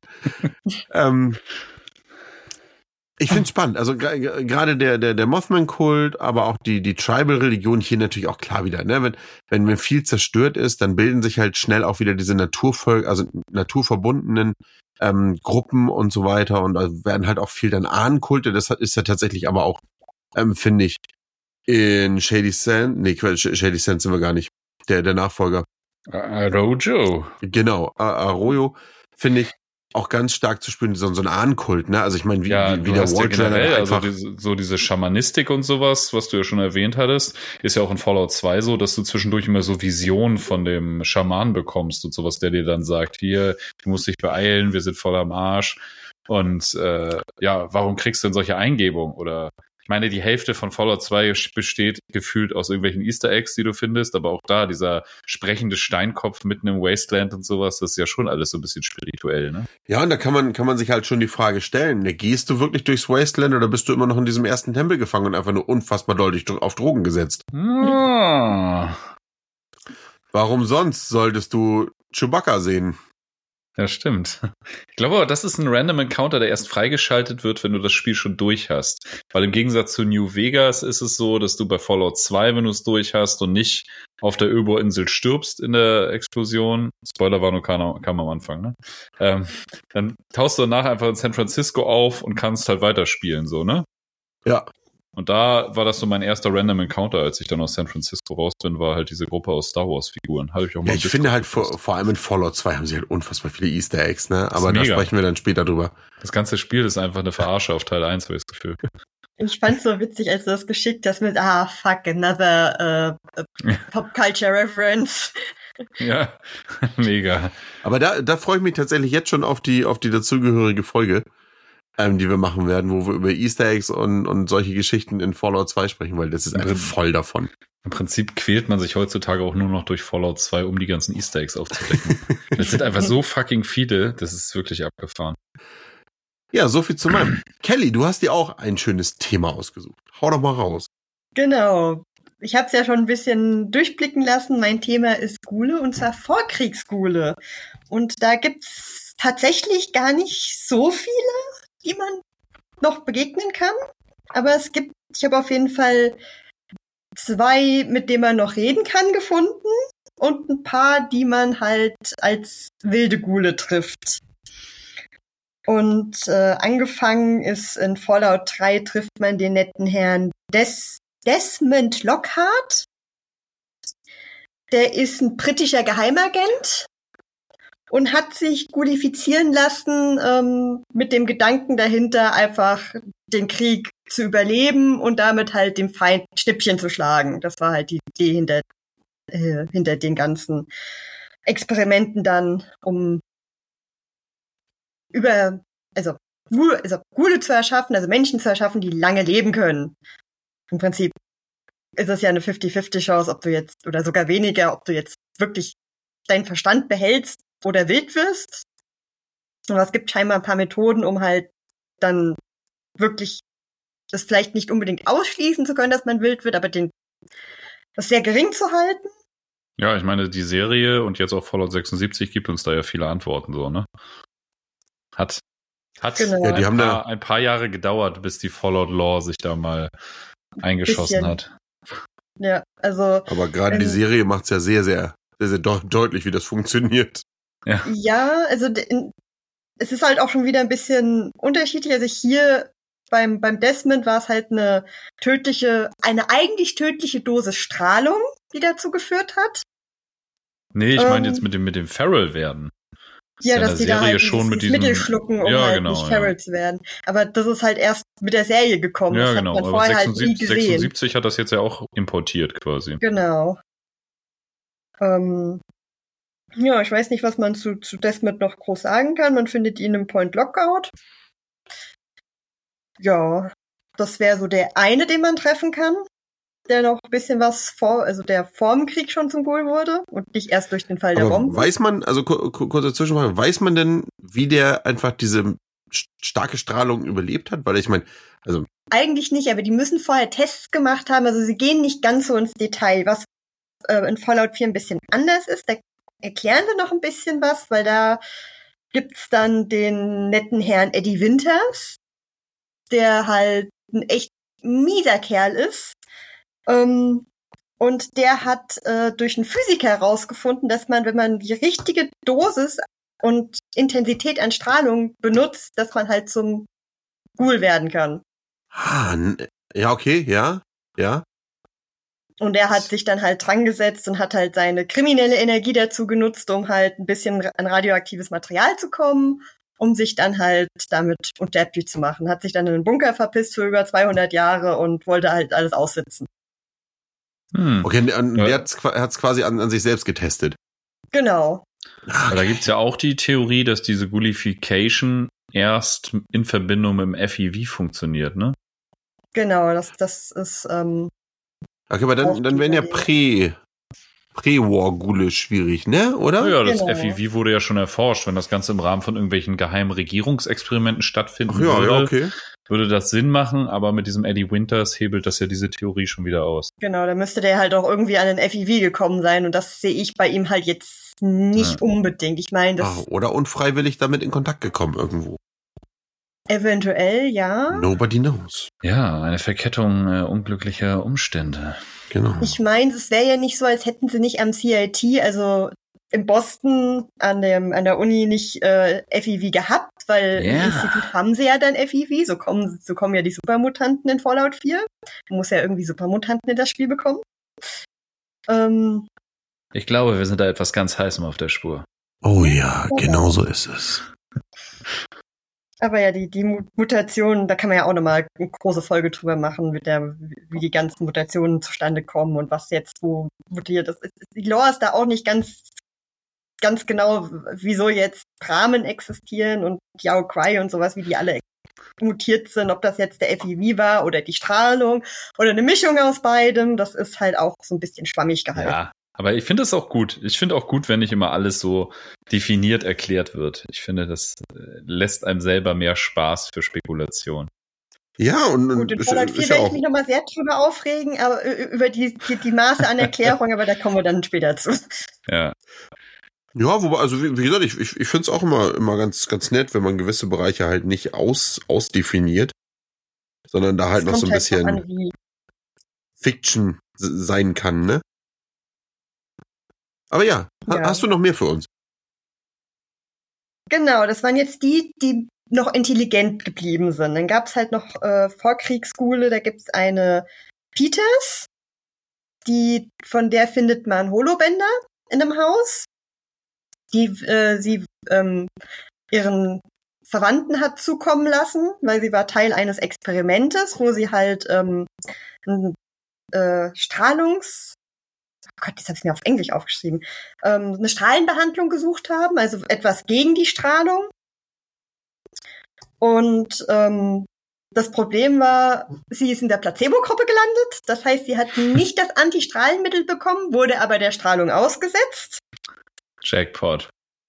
Speaker 2: Ich finde es spannend. Also gerade der Mothman-Kult, aber auch die Tribal-Religion hier natürlich auch klar wieder. Ne? Wenn viel zerstört ist, dann bilden sich halt schnell auch wieder diese naturverbundenen Gruppen und so weiter. Und da werden halt auch viel dann Ahnenkulte. Das ist ja tatsächlich aber auch, finde ich, in Shady Sand. Shady Sand sind wir gar nicht. Der Nachfolger.
Speaker 3: Arroyo.
Speaker 2: Genau, Arroyo, finde ich auch ganz stark zu spüren, so ein Ahnenkult, ne? Also ich meine, wie der
Speaker 3: Wallclan einfach... Also diese Schamanistik und sowas, was du ja schon erwähnt hattest, ist ja auch in Fallout 2 so, dass du zwischendurch immer so Visionen von dem Schaman bekommst und sowas, der dir dann sagt, hier, du musst dich beeilen, wir sind voll am Arsch. Und warum kriegst du denn solche Eingebungen? Oder ich meine, die Hälfte von Fallout 2 besteht gefühlt aus irgendwelchen Easter Eggs, die du findest, aber auch da, dieser sprechende Steinkopf mitten im Wasteland und sowas, das ist ja schon alles so ein bisschen spirituell, ne?
Speaker 2: Ja, und da kann man sich halt schon die Frage stellen, ne, gehst du wirklich durchs Wasteland oder bist du immer noch in diesem ersten Tempel gefangen und einfach nur unfassbar deutlich auf Drogen gesetzt?
Speaker 3: Ah.
Speaker 2: Warum sonst solltest du Chewbacca sehen?
Speaker 3: Ja, stimmt. Ich glaube aber, das ist ein Random Encounter, der erst freigeschaltet wird, wenn du das Spiel schon durch hast. Weil im Gegensatz zu New Vegas ist es so, dass du bei Fallout 2, wenn du es durch hast und nicht auf der Öbo-Insel stirbst in der Explosion, Spoilerwarnung kam am Anfang, ne? Dann tauchst du danach einfach in San Francisco auf und kannst halt weiterspielen, so, ne?
Speaker 2: Ja.
Speaker 3: Und da war das so mein erster Random Encounter, als ich dann aus San Francisco raus bin, war halt diese Gruppe aus Star Wars Figuren. Habe ich auch mal.
Speaker 2: Ja, ich finde halt vor allem in Fallout 2 haben sie halt unfassbar viele Easter Eggs, ne? Aber da sprechen wir dann später drüber.
Speaker 3: Das ganze Spiel ist einfach eine Verarsche auf Teil 1, habe ich das Gefühl.
Speaker 4: Ich fand's so witzig, als du das geschickt hast mit, fuck, another Pop Culture Reference.
Speaker 3: Ja, mega.
Speaker 2: Aber da freue ich mich tatsächlich jetzt schon auf die dazugehörige Folge, die wir machen werden, wo wir über Easter Eggs und solche Geschichten in Fallout 2 sprechen, weil das ist einfach voll davon.
Speaker 3: Im Prinzip quält man sich heutzutage auch nur noch durch Fallout 2, um die ganzen Easter Eggs aufzudecken. Das sind einfach so fucking viele, das ist wirklich abgefahren.
Speaker 2: Ja, so viel zu meinem. Kelly, du hast dir auch ein schönes Thema ausgesucht. Hau doch mal raus.
Speaker 4: Genau. Ich habe es ja schon ein bisschen durchblicken lassen. Mein Thema ist Ghule, und zwar Vorkriegsghule. Und da gibt's tatsächlich gar nicht so viele, die man noch begegnen kann. Aber ich habe auf jeden Fall 2, mit denen man noch reden kann, gefunden. Und ein paar, die man halt als wilde Ghule trifft. Und angefangen ist in Fallout 3 trifft man den netten Herrn Desmond Lockhart. Der ist ein britischer Geheimagent und hat sich ghulifizieren lassen mit dem Gedanken dahinter, einfach den Krieg zu überleben und damit halt dem Feind Schnippchen zu schlagen. Das war halt die Idee hinter den ganzen Experimenten dann, um Ghule zu erschaffen, also Menschen zu erschaffen, die lange leben können. Im Prinzip ist es ja eine 50-50 Chance, ob du jetzt, oder sogar weniger, ob du jetzt wirklich deinen Verstand behältst oder wild wirst. Aber es gibt scheinbar ein paar Methoden, um halt dann wirklich das vielleicht nicht unbedingt ausschließen zu können, dass man wild wird, aber das sehr gering zu halten.
Speaker 3: Ja, ich meine, die Serie und jetzt auch Fallout 76 gibt uns da ja viele Antworten, so, ne? Hat
Speaker 4: genau.
Speaker 3: ein paar Jahre gedauert, bis die Fallout Lore sich da mal eingeschossen hat.
Speaker 4: Ja, also.
Speaker 2: Aber gerade die Serie macht es ja sehr, sehr, sehr, sehr deutlich, wie das funktioniert.
Speaker 4: Ja, also es ist halt auch schon wieder ein bisschen unterschiedlich. Also hier beim Desmond war es halt eine eigentlich tödliche Dosis Strahlung, die dazu geführt hat.
Speaker 3: Nee, ich meine jetzt mit dem Feral werden.
Speaker 4: Ja, dass die da halt
Speaker 3: schon mit diesem
Speaker 4: Mittel schlucken, um nicht feral zu werden. Aber das ist halt erst mit der Serie gekommen.
Speaker 3: Ja,
Speaker 4: das
Speaker 3: genau.
Speaker 4: hat man vorher halt nie gesehen.
Speaker 3: 76 hat das jetzt ja auch importiert quasi.
Speaker 4: Genau. Ja, ich weiß nicht, was man zu Desmond noch groß sagen kann. Man findet ihn im Point Lookout. Ja, das wäre so der eine, den man treffen kann, der noch ein bisschen der vor dem Krieg schon zum Ghoul wurde und nicht erst durch den Fall der Bomben.
Speaker 2: Weiß man, also kurze Zwischenfrage, weiß man denn, wie der einfach diese starke Strahlung überlebt hat? Weil ich meine, also
Speaker 4: eigentlich nicht, aber die müssen vorher Tests gemacht haben. Also sie gehen nicht ganz so ins Detail, was in Fallout 4 ein bisschen anders ist. Da erklären sie noch ein bisschen was, weil da gibt's dann den netten Herrn Eddie Winters, der halt ein echt mieser Kerl ist. Und der hat durch einen Physiker herausgefunden, dass man, wenn man die richtige Dosis und Intensität an Strahlung benutzt, dass man halt zum Ghoul werden kann.
Speaker 2: Ja, okay, ja.
Speaker 4: Und er hat sich dann halt dran gesetzt und hat halt seine kriminelle Energie dazu genutzt, um halt ein bisschen an radioaktives Material zu kommen, um sich dann halt damit unsterblich zu machen. Hat sich dann in einen Bunker verpisst für über 200 Jahre und wollte halt alles aussitzen.
Speaker 2: Okay, der hat's quasi an sich selbst getestet.
Speaker 4: Genau.
Speaker 3: Aber da gibt's ja auch die Theorie, dass diese Ghoulification erst in Verbindung mit dem FEV funktioniert, ne?
Speaker 4: Genau, das ist
Speaker 2: Okay, aber dann wären ja Prä-War-Ghule schwierig, ne? Oder?
Speaker 3: Ja, das
Speaker 4: Genau.
Speaker 3: FEV wurde ja schon erforscht. Wenn das Ganze im Rahmen von irgendwelchen geheimen Regierungsexperimenten stattfinden
Speaker 2: Okay.
Speaker 3: würde das Sinn machen, aber mit diesem Eddie Winters hebelt das ja diese Theorie schon wieder aus.
Speaker 4: Genau, da müsste der halt auch irgendwie an den FEV gekommen sein und das sehe ich bei ihm halt jetzt nicht unbedingt. Ich meine, das
Speaker 2: Oder unfreiwillig damit in Kontakt gekommen irgendwo.
Speaker 4: eventuell, ja.
Speaker 2: Nobody knows.
Speaker 3: Ja, eine Verkettung unglücklicher Umstände.
Speaker 2: Genau.
Speaker 4: Ich meine, es wäre ja nicht so, als hätten sie nicht am CIT, also in Boston an der Uni nicht FEV gehabt, weil im Institut haben sie ja dann FEV, so kommen ja die Supermutanten in Fallout 4. Man muss ja irgendwie Supermutanten in das Spiel bekommen.
Speaker 3: Ich glaube, wir sind da etwas ganz Heißem auf der Spur.
Speaker 2: Oh ja, genau so ist es.
Speaker 4: Aber ja, die Mutationen, da kann man ja auch nochmal eine große Folge drüber machen, wie die ganzen Mutationen zustande kommen und was jetzt wo mutiert ist. Die Lore ist da auch nicht ganz genau, wieso jetzt Dramen existieren und Yao Cry und sowas, wie die alle mutiert sind, ob das jetzt der FEV war oder die Strahlung oder eine Mischung aus beidem. Das ist halt auch so ein bisschen schwammig gehalten.
Speaker 3: Ja. Aber ich finde es auch gut. Ich finde auch gut, wenn nicht immer alles so definiert erklärt wird. Ich finde, das lässt einem selber mehr Spaß für Spekulation.
Speaker 2: Ja, und
Speaker 4: in Fallout 4 werde ich mich nochmal sehr drüber aufregen, aber über die Maße an Erklärung, aber da kommen wir dann später zu.
Speaker 3: Ja.
Speaker 2: Ja, wobei, also wie gesagt, ich finde es auch immer ganz nett, wenn man gewisse Bereiche halt nicht ausdefiniert, sondern da halt noch so ein bisschen Fiction sein kann, ne? Aber ja, hast du noch mehr für uns?
Speaker 4: Genau, das waren jetzt die noch intelligent geblieben sind. Dann gab's halt noch Vorkriegsghule, da gibt's eine Peters, von der findet man Holobänder in einem Haus, die sie ihren Verwandten hat zukommen lassen, weil sie war Teil eines Experimentes, wo sie halt jetzt habe ich mir auf Englisch aufgeschrieben, eine Strahlenbehandlung gesucht haben, also etwas gegen die Strahlung. Und das Problem war, sie ist in der Placebo-Gruppe gelandet. Das heißt, sie hat nicht das Antistrahlenmittel bekommen, wurde aber der Strahlung ausgesetzt.
Speaker 3: Jackpot.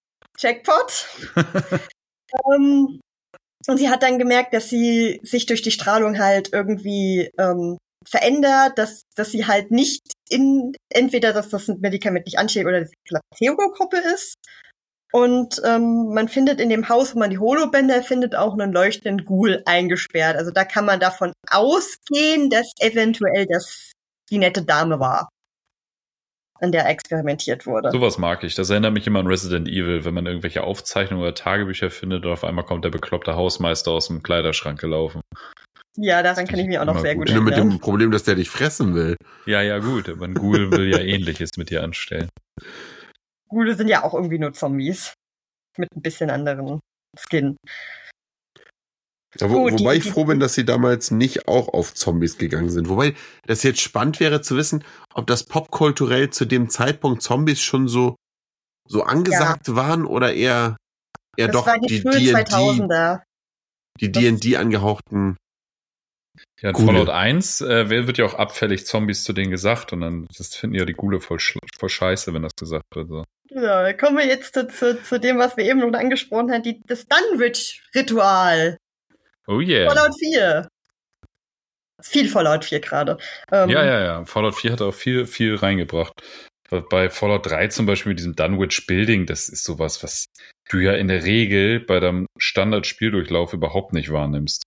Speaker 4: Und sie hat dann gemerkt, dass sie sich durch die Strahlung halt irgendwie verändert, dass sie halt nicht entweder, dass das Medikament nicht ansteht oder dass die Placebo-Gruppe ist. Und man findet in dem Haus, wo man die Holobänder findet, auch einen leuchtenden Ghoul eingesperrt. Also da kann man davon ausgehen, dass eventuell das die nette Dame war, an der experimentiert wurde.
Speaker 3: Sowas mag ich. Das erinnert mich immer an Resident Evil, wenn man irgendwelche Aufzeichnungen oder Tagebücher findet und auf einmal kommt der bekloppte Hausmeister aus dem Kleiderschrank gelaufen.
Speaker 4: Ja, daran kann ich mich auch noch sehr gut
Speaker 2: erinnern.
Speaker 4: erinnern.
Speaker 2: Nur mit dem Problem, dass der dich fressen will.
Speaker 3: Ja, gut. Aber ein Ghoul will ja Ähnliches mit dir anstellen.
Speaker 4: Ghule sind ja auch irgendwie nur Zombies. Mit ein bisschen anderen Skin.
Speaker 2: Ja, wobei ich froh bin, dass sie damals nicht auch auf Zombies gegangen sind. Wobei das jetzt spannend wäre zu wissen, ob das popkulturell zu dem Zeitpunkt Zombies schon so angesagt waren oder eher
Speaker 4: das
Speaker 2: doch
Speaker 4: war die frühen 2000er.
Speaker 2: Die D&D angehauchten.
Speaker 3: Ja, in Fallout 1 wird ja auch abfällig Zombies zu denen gesagt und dann das finden ja die Ghule voll scheiße, wenn das gesagt wird. So.
Speaker 4: So, kommen wir jetzt zu dem, was wir eben noch angesprochen haben, das Dunwich-Ritual.
Speaker 3: Oh yeah.
Speaker 4: Fallout 4. Viel Fallout 4 gerade.
Speaker 3: Ja. Fallout 4 hat auch viel reingebracht. Bei Fallout 3 zum Beispiel mit diesem Dunwich Building, das ist sowas, was du ja in der Regel bei deinem Standard-Spieldurchlauf überhaupt nicht wahrnimmst.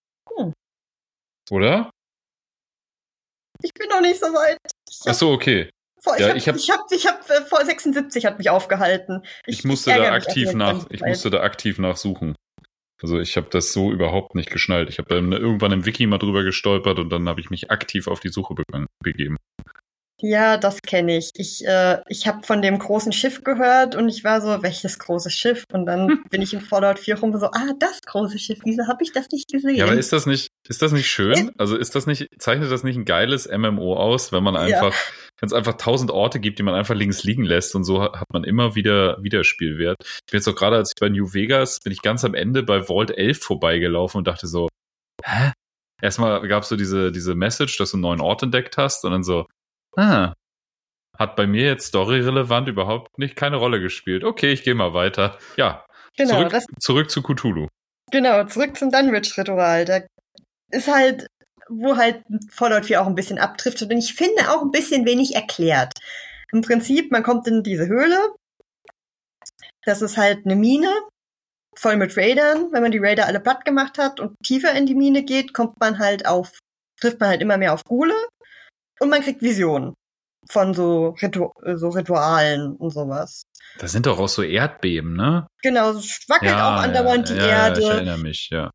Speaker 3: Oder?
Speaker 4: Ich bin noch nicht so weit.
Speaker 3: Ach so, okay.
Speaker 4: Ich hab vor 76 hat mich aufgehalten.
Speaker 3: Ich musste da aktiv nachsuchen. Also ich habe das so überhaupt nicht geschnallt. Ich habe irgendwann im Wiki mal drüber gestolpert und dann habe ich mich aktiv auf die Suche begeben.
Speaker 4: Ja, das kenne ich. Ich habe von dem großen Schiff gehört und ich war so, welches große Schiff? Und dann bin ich in Fallout 4 rum so, das große Schiff, wieso habe ich das nicht gesehen?
Speaker 3: Ja, aber ist das nicht schön? Also zeichnet das nicht ein geiles MMO aus, wenn man wenn es einfach 1000 Orte gibt, die man einfach links liegen lässt und so hat man immer wieder Wiederspielwert. Ich bin jetzt auch gerade, als ich bei New Vegas, bin ich ganz am Ende bei Vault 11 vorbeigelaufen und dachte so, hä? Erstmal gab es so diese Message, dass du einen neuen Ort entdeckt hast und dann so, hat bei mir jetzt storyrelevant überhaupt keine Rolle gespielt. Okay, ich gehe mal weiter. Ja, genau, zurück zu Cthulhu.
Speaker 4: Genau, zurück zum Dunwich-Ritual. Da ist halt, wo halt Fallout 4 auch ein bisschen abtrifft und ich finde auch ein bisschen wenig erklärt. Im Prinzip, man kommt in diese Höhle. Das ist halt eine Mine, voll mit Raidern. Wenn man die Raider alle platt gemacht hat und tiefer in die Mine geht, trifft man halt immer mehr auf Ghule. Und man kriegt Visionen von so Ritualen und sowas.
Speaker 3: Das sind doch auch so Erdbeben, ne?
Speaker 4: Genau, es wackelt auch andauernd die Erde.
Speaker 3: Ja, ich erinnere mich, ja.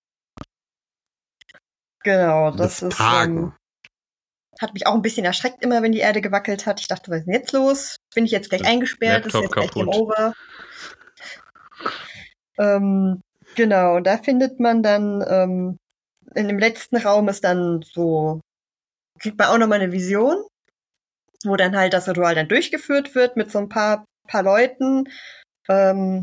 Speaker 4: Genau, das ist hat mich auch ein bisschen erschreckt immer, wenn die Erde gewackelt hat. Ich dachte, was ist denn jetzt los? Bin ich jetzt gleich eingesperrt?
Speaker 3: Laptop
Speaker 4: ist jetzt gleich Game
Speaker 3: kaputt.
Speaker 4: Over? Genau, und da findet man dann in dem letzten Raum ist dann so, kriegt man auch nochmal eine Vision, wo dann halt das Ritual dann durchgeführt wird mit so ein paar Leuten. Und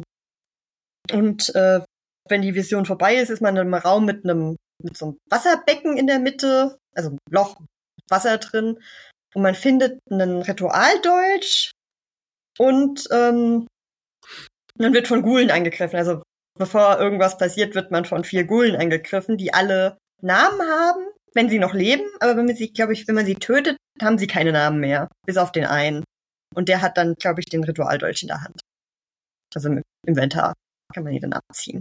Speaker 4: wenn die Vision vorbei ist, ist man in einem Raum mit so einem Wasserbecken in der Mitte, also ein Loch mit Wasser drin. Und man findet einen Ritualdolch und man wird von Ghoulen angegriffen. Also bevor irgendwas passiert, wird man von 4 Ghoulen angegriffen, die alle Namen haben, wenn sie noch leben, aber wenn man sie tötet, haben sie keine Namen mehr, bis auf den einen. Und der hat dann, glaube ich, den Ritualdolch in der Hand. Also im Inventar kann man ihn dann abziehen.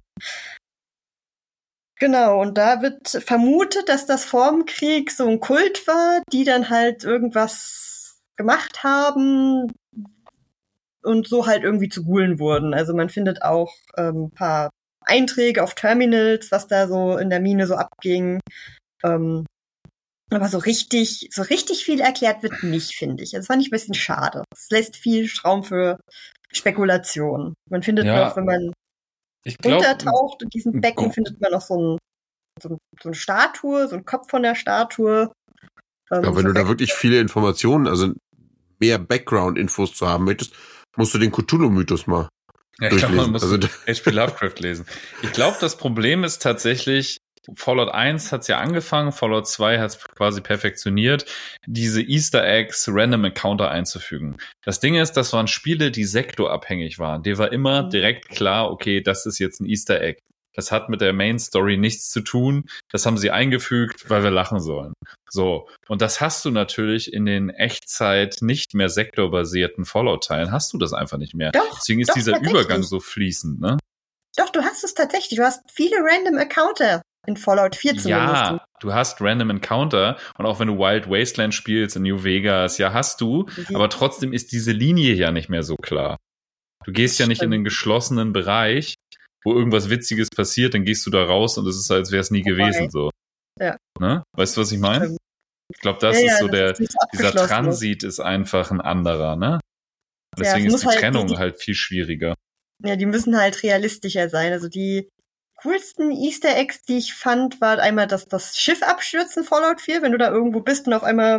Speaker 4: Genau, und da wird vermutet, dass das vor dem Krieg so ein Kult war, die dann halt irgendwas gemacht haben und so halt irgendwie zu Ghoulen wurden. Also man findet auch ein paar Einträge auf Terminals, was da so in der Mine so abging. Aber so richtig viel erklärt wird nicht, finde ich. Das fand ich ein bisschen schade. Es lässt viel Raum für Spekulation. Man findet noch, wenn man untertaucht in diesem Becken, findet man noch so eine Statue, so einen Kopf von der Statue.
Speaker 2: Ja, wenn du da wirklich viele Informationen, also mehr Background-Infos zu haben möchtest, musst du den Cthulhu-Mythos mal durchlesen. Ich glaube, man muss
Speaker 3: H.P. Lovecraft lesen. Ich glaube, das Problem ist tatsächlich, Fallout 1 hat's ja angefangen, Fallout 2 hat's quasi perfektioniert, diese Easter Eggs, Random Encounter einzufügen. Das Ding ist, das waren Spiele, die sektorabhängig waren. Dir war immer direkt klar, okay, das ist jetzt ein Easter Egg. Das hat mit der Main Story nichts zu tun. Das haben sie eingefügt, weil wir lachen sollen. So. Und das hast du natürlich in den Echtzeit nicht mehr sektorbasierten Fallout-Teilen. Hast du das einfach nicht mehr. Deswegen ist dieser Übergang so fließend, ne?
Speaker 4: Doch, du hast es tatsächlich. Du hast viele Random Encounter in Fallout 4 zumindest.
Speaker 3: Ja, du hast Random Encounter und auch wenn du Wild Wasteland spielst in New Vegas, ja, hast du. Aber trotzdem ist diese Linie ja nicht mehr so klar. Du gehst ja nicht in den geschlossenen Bereich, wo irgendwas Witziges passiert, dann gehst du da raus und es ist, als wäre es nie gewesen, so.
Speaker 4: Ja.
Speaker 3: Ne? Weißt du, was ich meine? Ich glaube, das ist so dieser Transit ist einfach ein anderer, ne? Deswegen ist die Trennung halt viel schwieriger.
Speaker 4: Ja, die müssen halt realistischer sein. Also die coolsten Easter Eggs, die ich fand, war einmal das Schiff abstürzen in Fallout 4, wenn du da irgendwo bist und auf einmal,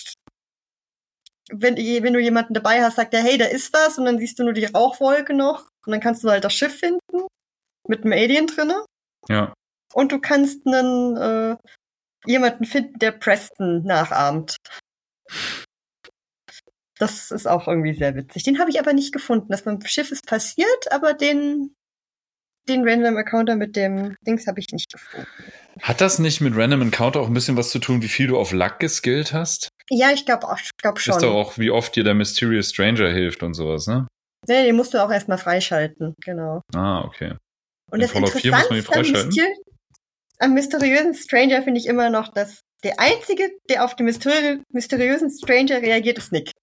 Speaker 4: wenn du jemanden dabei hast, sagt er, hey, da ist was, und dann siehst du nur die Rauchwolke noch und dann kannst du halt das Schiff finden mit einem Alien drinne.
Speaker 3: Ja.
Speaker 4: Und du kannst jemanden finden, der Preston nachahmt. Das ist auch irgendwie sehr witzig. Den habe ich aber nicht gefunden. Das beim Schiff ist passiert, aber den Random Encounter mit dem Dings habe ich nicht gefunden.
Speaker 3: Hat das nicht mit Random Encounter auch ein bisschen was zu tun, wie viel du auf Luck geskillt hast?
Speaker 4: Ja, ich glaube schon.
Speaker 3: Ist doch auch, wie oft dir der Mysterious Stranger hilft und sowas, ne?
Speaker 4: Nee, den musst du auch erstmal freischalten, genau.
Speaker 3: Ah, okay.
Speaker 4: Und das Interessante am mysteriösen Stranger finde ich immer noch, dass der Einzige, der auf den mysteriösen Stranger reagiert, ist Nick.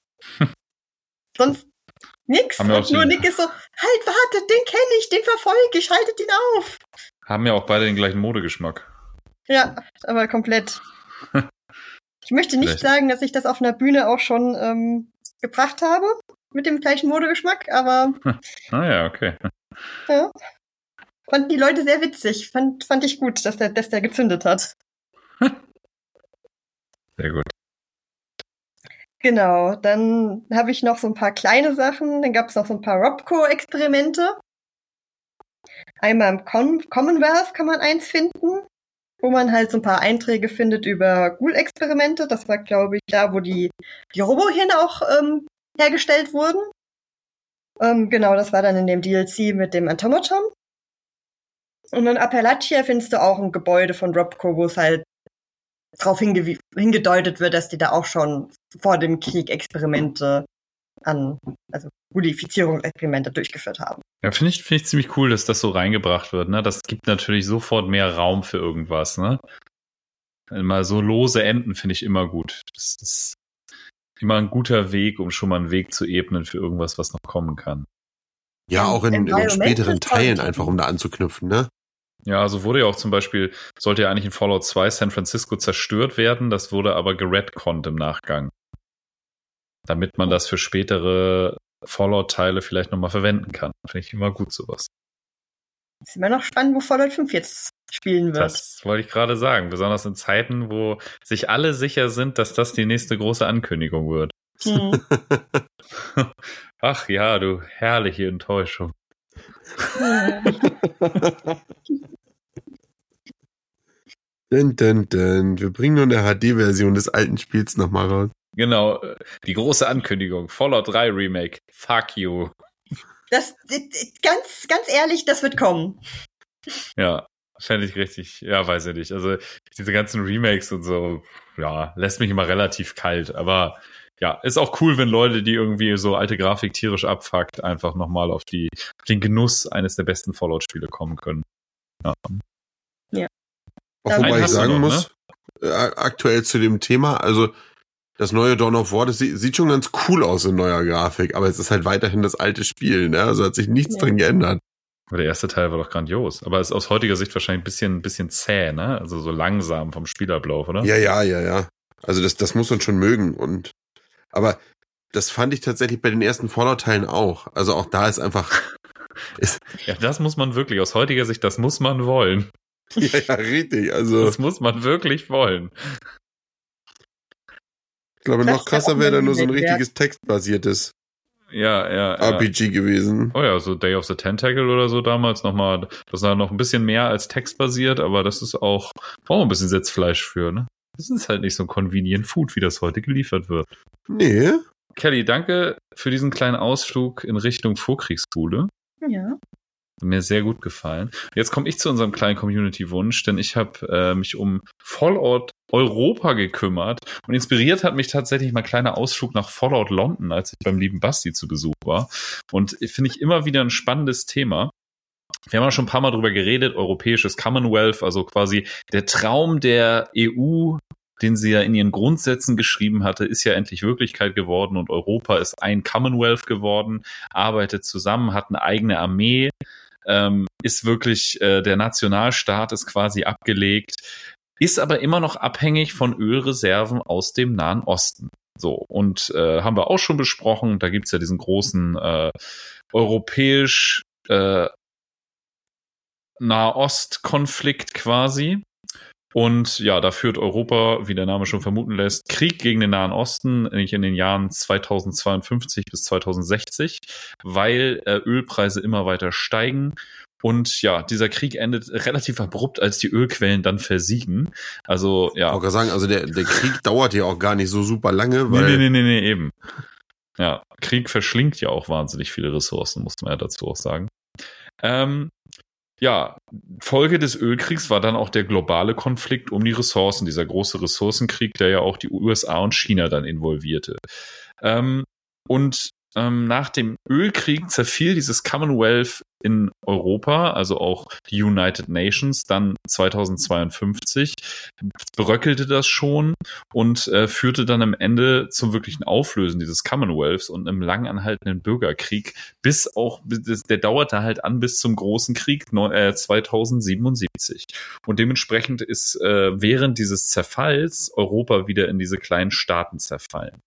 Speaker 4: Sonst nix. Und nur Nick ist so, halt, wartet, den kenne ich, den verfolge ich, haltet ihn auf.
Speaker 3: Haben ja auch beide den gleichen Modegeschmack.
Speaker 4: Ja, aber komplett. Ich möchte nicht sagen, dass ich das auf einer Bühne auch schon gebracht habe, mit dem gleichen Modegeschmack, aber
Speaker 3: ah ja, okay.
Speaker 4: Ja. Fanden die Leute sehr witzig. Fand ich gut, dass der gezündet hat.
Speaker 3: Sehr gut.
Speaker 4: Genau, dann habe ich noch so ein paar kleine Sachen. Dann gab es noch so ein paar Robco-Experimente. Einmal im Commonwealth kann man eins finden, wo man halt so ein paar Einträge findet über Ghoul-Experimente. Das war, glaube ich, da, wo die Robohirne auch hergestellt wurden. Genau, das war dann in dem DLC mit dem Automaton. Und in Appalachia findest du auch ein Gebäude von Robco, wo es halt darauf hingedeutet wird, dass die da auch schon vor dem Krieg Experimente also Modifizierungsexperimente durchgeführt haben.
Speaker 3: Ja, finde ich ziemlich cool, dass das so reingebracht wird, ne? Das gibt natürlich sofort mehr Raum für irgendwas, ne? Mal so lose Enden finde ich immer gut. Das ist immer ein guter Weg, um schon mal einen Weg zu ebnen für irgendwas, was noch kommen kann.
Speaker 2: Ja, auch in den späteren Teilen einfach, um da anzuknüpfen, ne?
Speaker 3: Ja, also wurde ja auch zum Beispiel, sollte ja eigentlich in Fallout 2 San Francisco zerstört werden, das wurde aber geredconnt im Nachgang. Damit man das für spätere Fallout-Teile vielleicht nochmal verwenden kann. Finde ich immer gut, sowas.
Speaker 4: Ist immer noch spannend, wo Fallout 5 jetzt spielen wird.
Speaker 3: Das wollte ich gerade sagen, besonders in Zeiten, wo sich alle sicher sind, dass das die nächste große Ankündigung wird.
Speaker 4: Mhm.
Speaker 3: Ach ja, du herrliche Enttäuschung.
Speaker 2: Wir bringen nur eine HD-Version des alten Spiels nochmal raus.
Speaker 3: Genau, die große Ankündigung. Fallout 3 Remake. Fuck you.
Speaker 4: Das, ganz ehrlich, das wird kommen.
Speaker 3: Ja, fände ich richtig. Ja, weiß ich nicht. Also diese ganzen Remakes und so, ja, lässt mich immer relativ kalt. Aber ja, ist auch cool, wenn Leute, die irgendwie so alte Grafik tierisch abfuckt, einfach nochmal auf den Genuss eines der besten Fallout-Spiele kommen können.
Speaker 4: Ja.
Speaker 2: Auch wobei ich sagen muss, aktuell zu dem Thema, also das neue Dawn of War, das sieht schon ganz cool aus in neuer Grafik, aber es ist halt weiterhin das alte Spiel, ne? Also hat sich nichts dran geändert.
Speaker 3: Aber der erste Teil war doch grandios. Aber ist aus heutiger Sicht wahrscheinlich ein bisschen zäh, ne? Also so langsam vom Spielablauf, oder?
Speaker 2: Ja. Also das muss man schon mögen. Aber das fand ich tatsächlich bei den ersten Fallout-Teilen auch. Also auch da ist einfach...
Speaker 3: ja, das muss man wirklich, aus heutiger Sicht, das muss man wollen.
Speaker 2: Ja, richtig. Also
Speaker 3: das muss man wirklich wollen.
Speaker 2: Ich glaube, noch krasser wäre da nur so ein richtiges textbasiertes RPG gewesen.
Speaker 3: Oh ja, so Day of the Tentacle oder so damals nochmal. Das war noch ein bisschen mehr als textbasiert, aber das ist auch, brauchen wir ein bisschen Sitzfleisch für, ne? Das ist halt nicht so ein Convenient Food, wie das heute geliefert wird.
Speaker 2: Nee.
Speaker 3: Kelly, danke für diesen kleinen Ausflug in Richtung Vorkriegsbude.
Speaker 4: Ja.
Speaker 3: Mir sehr gut gefallen. Jetzt komme ich zu unserem kleinen Community-Wunsch, denn ich habe mich um Fallout Europa gekümmert und inspiriert hat mich tatsächlich mein kleiner Ausflug nach Fallout London, als ich beim lieben Basti zu Besuch war. Und finde ich immer wieder ein spannendes Thema. Wir haben ja schon ein paar Mal drüber geredet, europäisches Commonwealth, also quasi der Traum der EU, den sie ja in ihren Grundsätzen geschrieben hatte, ist ja endlich Wirklichkeit geworden und Europa ist ein Commonwealth geworden, arbeitet zusammen, hat eine eigene Armee, ist wirklich, der Nationalstaat ist quasi abgelegt, ist aber immer noch abhängig von Ölreserven aus dem Nahen Osten. So, und haben wir auch schon besprochen, da gibt's ja diesen großen europäisch Nahost-Konflikt quasi. Und ja, da führt Europa, wie der Name schon vermuten lässt, Krieg gegen den Nahen Osten, nämlich in den Jahren 2052 bis 2060, weil Ölpreise immer weiter steigen Und ja, dieser Krieg endet relativ abrupt, als die Ölquellen dann versiegen. Also, ja.
Speaker 2: Ich wollte gerade sagen, also der Krieg dauert ja auch gar nicht so super lange, weil...
Speaker 3: Nee, eben. Ja, Krieg verschlingt ja auch wahnsinnig viele Ressourcen, muss man ja dazu auch sagen. Ja, Folge des Ölkriegs war dann auch der globale Konflikt um die Ressourcen, dieser große Ressourcenkrieg, der ja auch die USA und China dann involvierte. Nach dem Ölkrieg zerfiel dieses Commonwealth in Europa, also auch die United Nations, dann 2052, bröckelte das schon und führte dann am Ende zum wirklichen Auflösen dieses Commonwealths und einem lang anhaltenden Bürgerkrieg, der dauerte halt an bis zum großen Krieg 2077. Und dementsprechend ist während dieses Zerfalls Europa wieder in diese kleinen Staaten zerfallen.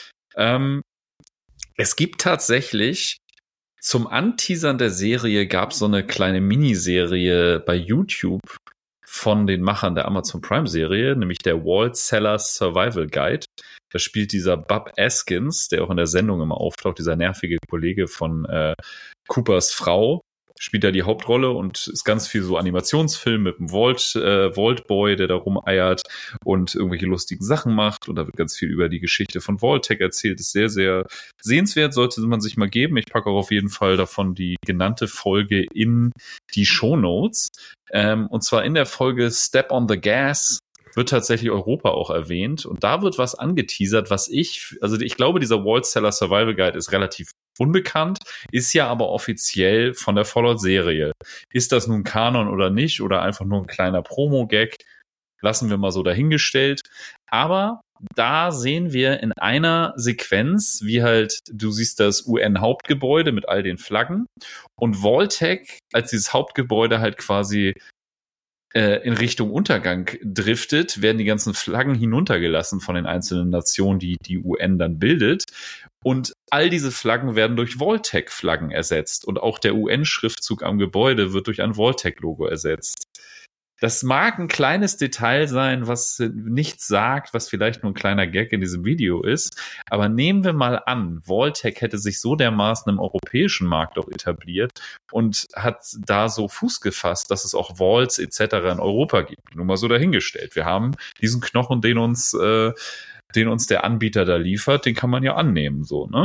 Speaker 3: Es gibt tatsächlich zum Anteasern der Serie gab es so eine kleine Miniserie bei YouTube von den Machern der Amazon Prime Serie, nämlich der Walt Sellers Survival Guide. Da spielt dieser Bob Askins, der auch in der Sendung immer auftaucht, dieser nervige Kollege von Coopers Frau, spielt da die Hauptrolle und ist ganz viel so Animationsfilm mit dem Vault Boy, der da rumeiert und irgendwelche lustigen Sachen macht. Und da wird ganz viel über die Geschichte von Vault-Tec erzählt. Ist sehr, sehr sehenswert, sollte man sich mal geben. Ich packe auch auf jeden Fall davon die genannte Folge in die Shownotes. Und zwar in der Folge Step on the Gas wird tatsächlich Europa auch erwähnt. Und da wird was angeteasert, ich glaube, dieser Walt Seller Survival Guide ist relativ unbekannt, ist ja aber offiziell von der Fallout-Serie. Ist das nun Kanon oder nicht oder einfach nur ein kleiner Promo-Gag? Lassen wir mal so dahingestellt. Aber da sehen wir in einer Sequenz, wie halt, du siehst das UN-Hauptgebäude mit all den Flaggen und Vault-Tec, als dieses Hauptgebäude halt quasi in Richtung Untergang driftet, werden die ganzen Flaggen hinuntergelassen von den einzelnen Nationen, die die UN dann bildet. Und all diese Flaggen werden durch Vault-Tec-Flaggen ersetzt. Und auch der UN-Schriftzug am Gebäude wird durch ein Vault-Tec-Logo ersetzt. Das mag ein kleines Detail sein, was nichts sagt, was vielleicht nur ein kleiner Gag in diesem Video ist. Aber nehmen wir mal an, Vault-Tec hätte sich so dermaßen im europäischen Markt auch etabliert und hat da so Fuß gefasst, dass es auch Vaults etc. in Europa gibt. Nur mal so dahingestellt. Wir haben diesen Knochen, den uns der Anbieter da liefert, den kann man ja annehmen, so, ne?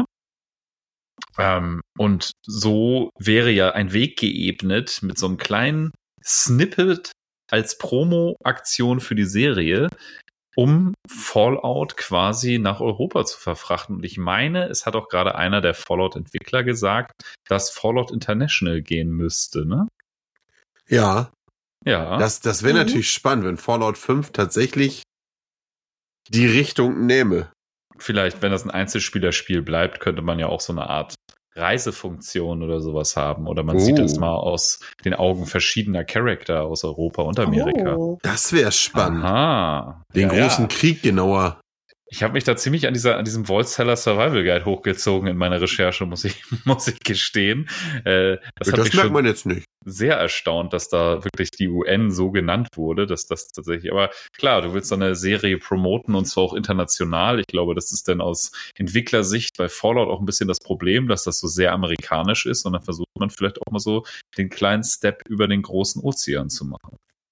Speaker 3: Und so wäre ja ein Weg geebnet mit so einem kleinen Snippet als Promo-Aktion für die Serie, um Fallout quasi nach Europa zu verfrachten. Und ich meine, es hat auch gerade einer der Fallout-Entwickler gesagt, dass Fallout International gehen müsste, ne?
Speaker 2: Ja.
Speaker 3: Ja.
Speaker 2: Das wäre natürlich spannend, wenn Fallout 5 tatsächlich die Richtung nehme.
Speaker 3: Vielleicht, wenn das ein Einzelspielerspiel bleibt, könnte man ja auch so eine Art Reisefunktion oder sowas haben. Oder man sieht das mal aus den Augen verschiedener Charakter aus Europa und Amerika.
Speaker 4: Oh.
Speaker 2: Das wäre spannend.
Speaker 3: Aha.
Speaker 2: Den großen Krieg genauer.
Speaker 3: Ich habe mich da ziemlich an diesem Vault Seller Survival Guide hochgezogen in meiner Recherche, muss ich gestehen. Das
Speaker 2: merkt man jetzt nicht.
Speaker 3: Sehr erstaunt, dass da wirklich die UN so genannt wurde, dass das tatsächlich, aber klar, du willst so eine Serie promoten und zwar auch international. Ich glaube, das ist dann aus Entwicklersicht bei Fallout auch ein bisschen das Problem, dass das so sehr amerikanisch ist und dann versucht man vielleicht auch mal so den kleinen Step über den großen Ozean zu machen.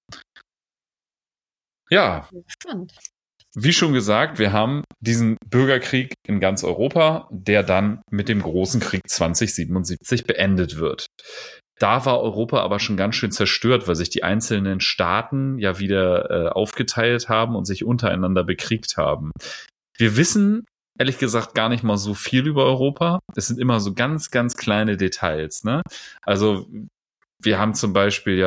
Speaker 3: Ja.
Speaker 4: Spannend.
Speaker 3: Wie schon gesagt, wir haben diesen Bürgerkrieg in ganz Europa, der dann mit dem großen Krieg 2077 beendet wird. Da war Europa aber schon ganz schön zerstört, weil sich die einzelnen Staaten ja wieder aufgeteilt haben und sich untereinander bekriegt haben. Wir wissen, ehrlich gesagt, gar nicht mal so viel über Europa. Es sind immer so ganz, ganz kleine Details, ne? Also wir haben zum Beispiel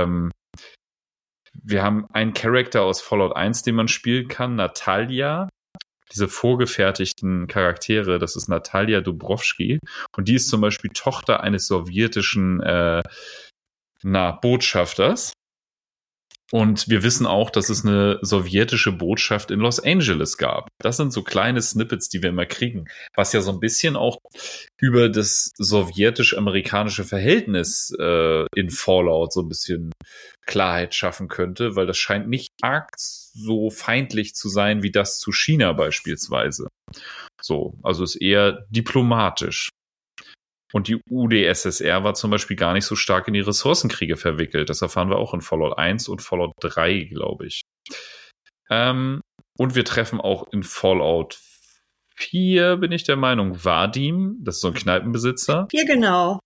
Speaker 3: wir haben einen Charakter aus Fallout 1, den man spielen kann, Natalia. Diese vorgefertigten Charaktere, das ist Natalia Dubrovsky. Und die ist zum Beispiel Tochter eines sowjetischen Botschafters. Und wir wissen auch, dass es eine sowjetische Botschaft in Los Angeles gab. Das sind so kleine Snippets, die wir immer kriegen, was ja so ein bisschen auch über das sowjetisch-amerikanische Verhältnis in Fallout so ein bisschen Klarheit schaffen könnte, weil das scheint nicht arg so feindlich zu sein wie das zu China beispielsweise. So, also ist eher diplomatisch. Und die UdSSR war zum Beispiel gar nicht so stark in die Ressourcenkriege verwickelt. Das erfahren wir auch in Fallout 1 und Fallout 3, glaube ich. Und wir treffen auch in Fallout 4, bin ich der Meinung, Vadim. Das ist so ein Kneipenbesitzer.
Speaker 4: Ja, genau.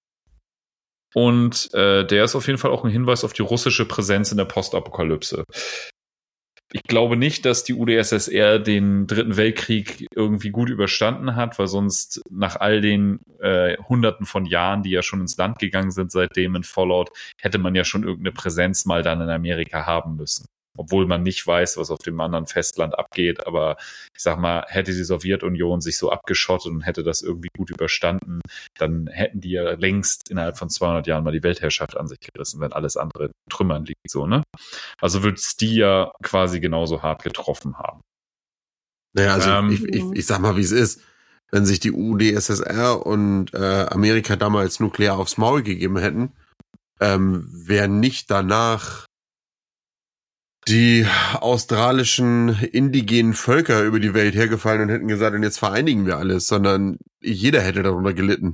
Speaker 3: Und der ist auf jeden Fall auch ein Hinweis auf die russische Präsenz in der Postapokalypse. Ich glaube nicht, dass die UdSSR den Dritten Weltkrieg irgendwie gut überstanden hat, weil sonst nach all den Hunderten von Jahren, die ja schon ins Land gegangen sind seitdem in Fallout, hätte man ja schon irgendeine Präsenz mal dann in Amerika haben müssen. Obwohl man nicht weiß, was auf dem anderen Festland abgeht. Aber ich sag mal, hätte die Sowjetunion sich so abgeschottet und hätte das irgendwie gut überstanden, dann hätten die ja längst innerhalb von 200 Jahren mal die Weltherrschaft an sich gerissen, wenn alles andere in Trümmern liegt, so, ne? Also würde es die ja quasi genauso hart getroffen haben.
Speaker 2: Naja, also ich sag mal, wie es ist. Wenn sich die UdSSR und Amerika damals nuklear aufs Maul gegeben hätten, wären nicht danach die australischen indigenen Völker über die Welt hergefallen und hätten gesagt, und jetzt vereinigen wir alles, sondern jeder hätte darunter gelitten.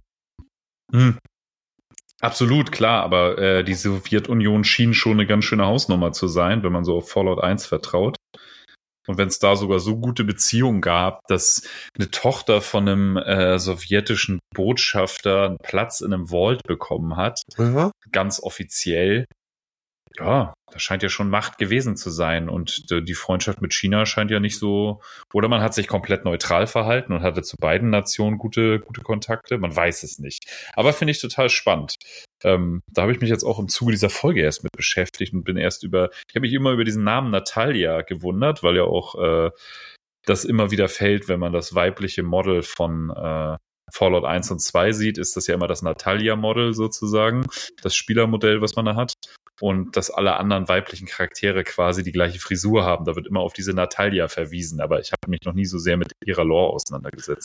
Speaker 3: Absolut, klar, aber die Sowjetunion schien schon eine ganz schöne Hausnummer zu sein, wenn man so auf Fallout 1 vertraut. Und wenn es da sogar so gute Beziehungen gab, dass eine Tochter von einem sowjetischen Botschafter einen Platz in einem Vault bekommen hat, ganz offiziell, ja, das scheint ja schon Macht gewesen zu sein. Und die Freundschaft mit China scheint ja nicht so, oder man hat sich komplett neutral verhalten und hatte zu beiden Nationen gute Kontakte. Man weiß es nicht. Aber finde ich total spannend. Da habe ich mich jetzt auch im Zuge dieser Folge erst mit beschäftigt und ich habe mich immer über diesen Namen Natalia gewundert, weil ja auch das immer wieder fällt, wenn man das weibliche Model von Fallout 1 und 2 sieht, ist das ja immer das Natalia-Model sozusagen, das Spielermodell, was man da hat. Und dass alle anderen weiblichen Charaktere quasi die gleiche Frisur haben. Da wird immer auf diese Natalia verwiesen, aber ich habe mich noch nie so sehr mit ihrer Lore auseinandergesetzt.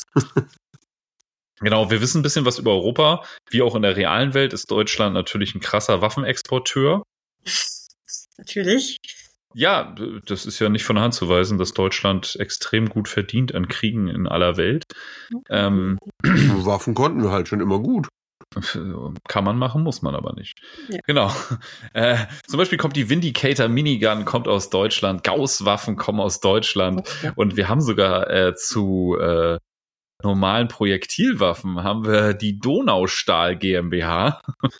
Speaker 3: Genau, wir wissen ein bisschen was über Europa. Wie auch in der realen Welt ist Deutschland natürlich ein krasser Waffenexporteur.
Speaker 4: Natürlich.
Speaker 3: Ja, das ist ja nicht von der Hand zu weisen, dass Deutschland extrem gut verdient an Kriegen in aller Welt.
Speaker 2: Waffen konnten wir halt schon immer gut.
Speaker 3: Kann man machen, muss man aber nicht.
Speaker 4: Ja.
Speaker 3: Genau. Zum Beispiel kommt die Vindicator Minigun, kommt aus Deutschland, Gauss-Waffen kommen aus Deutschland und wir haben sogar zu normalen Projektilwaffen haben wir die Donaustahl GmbH.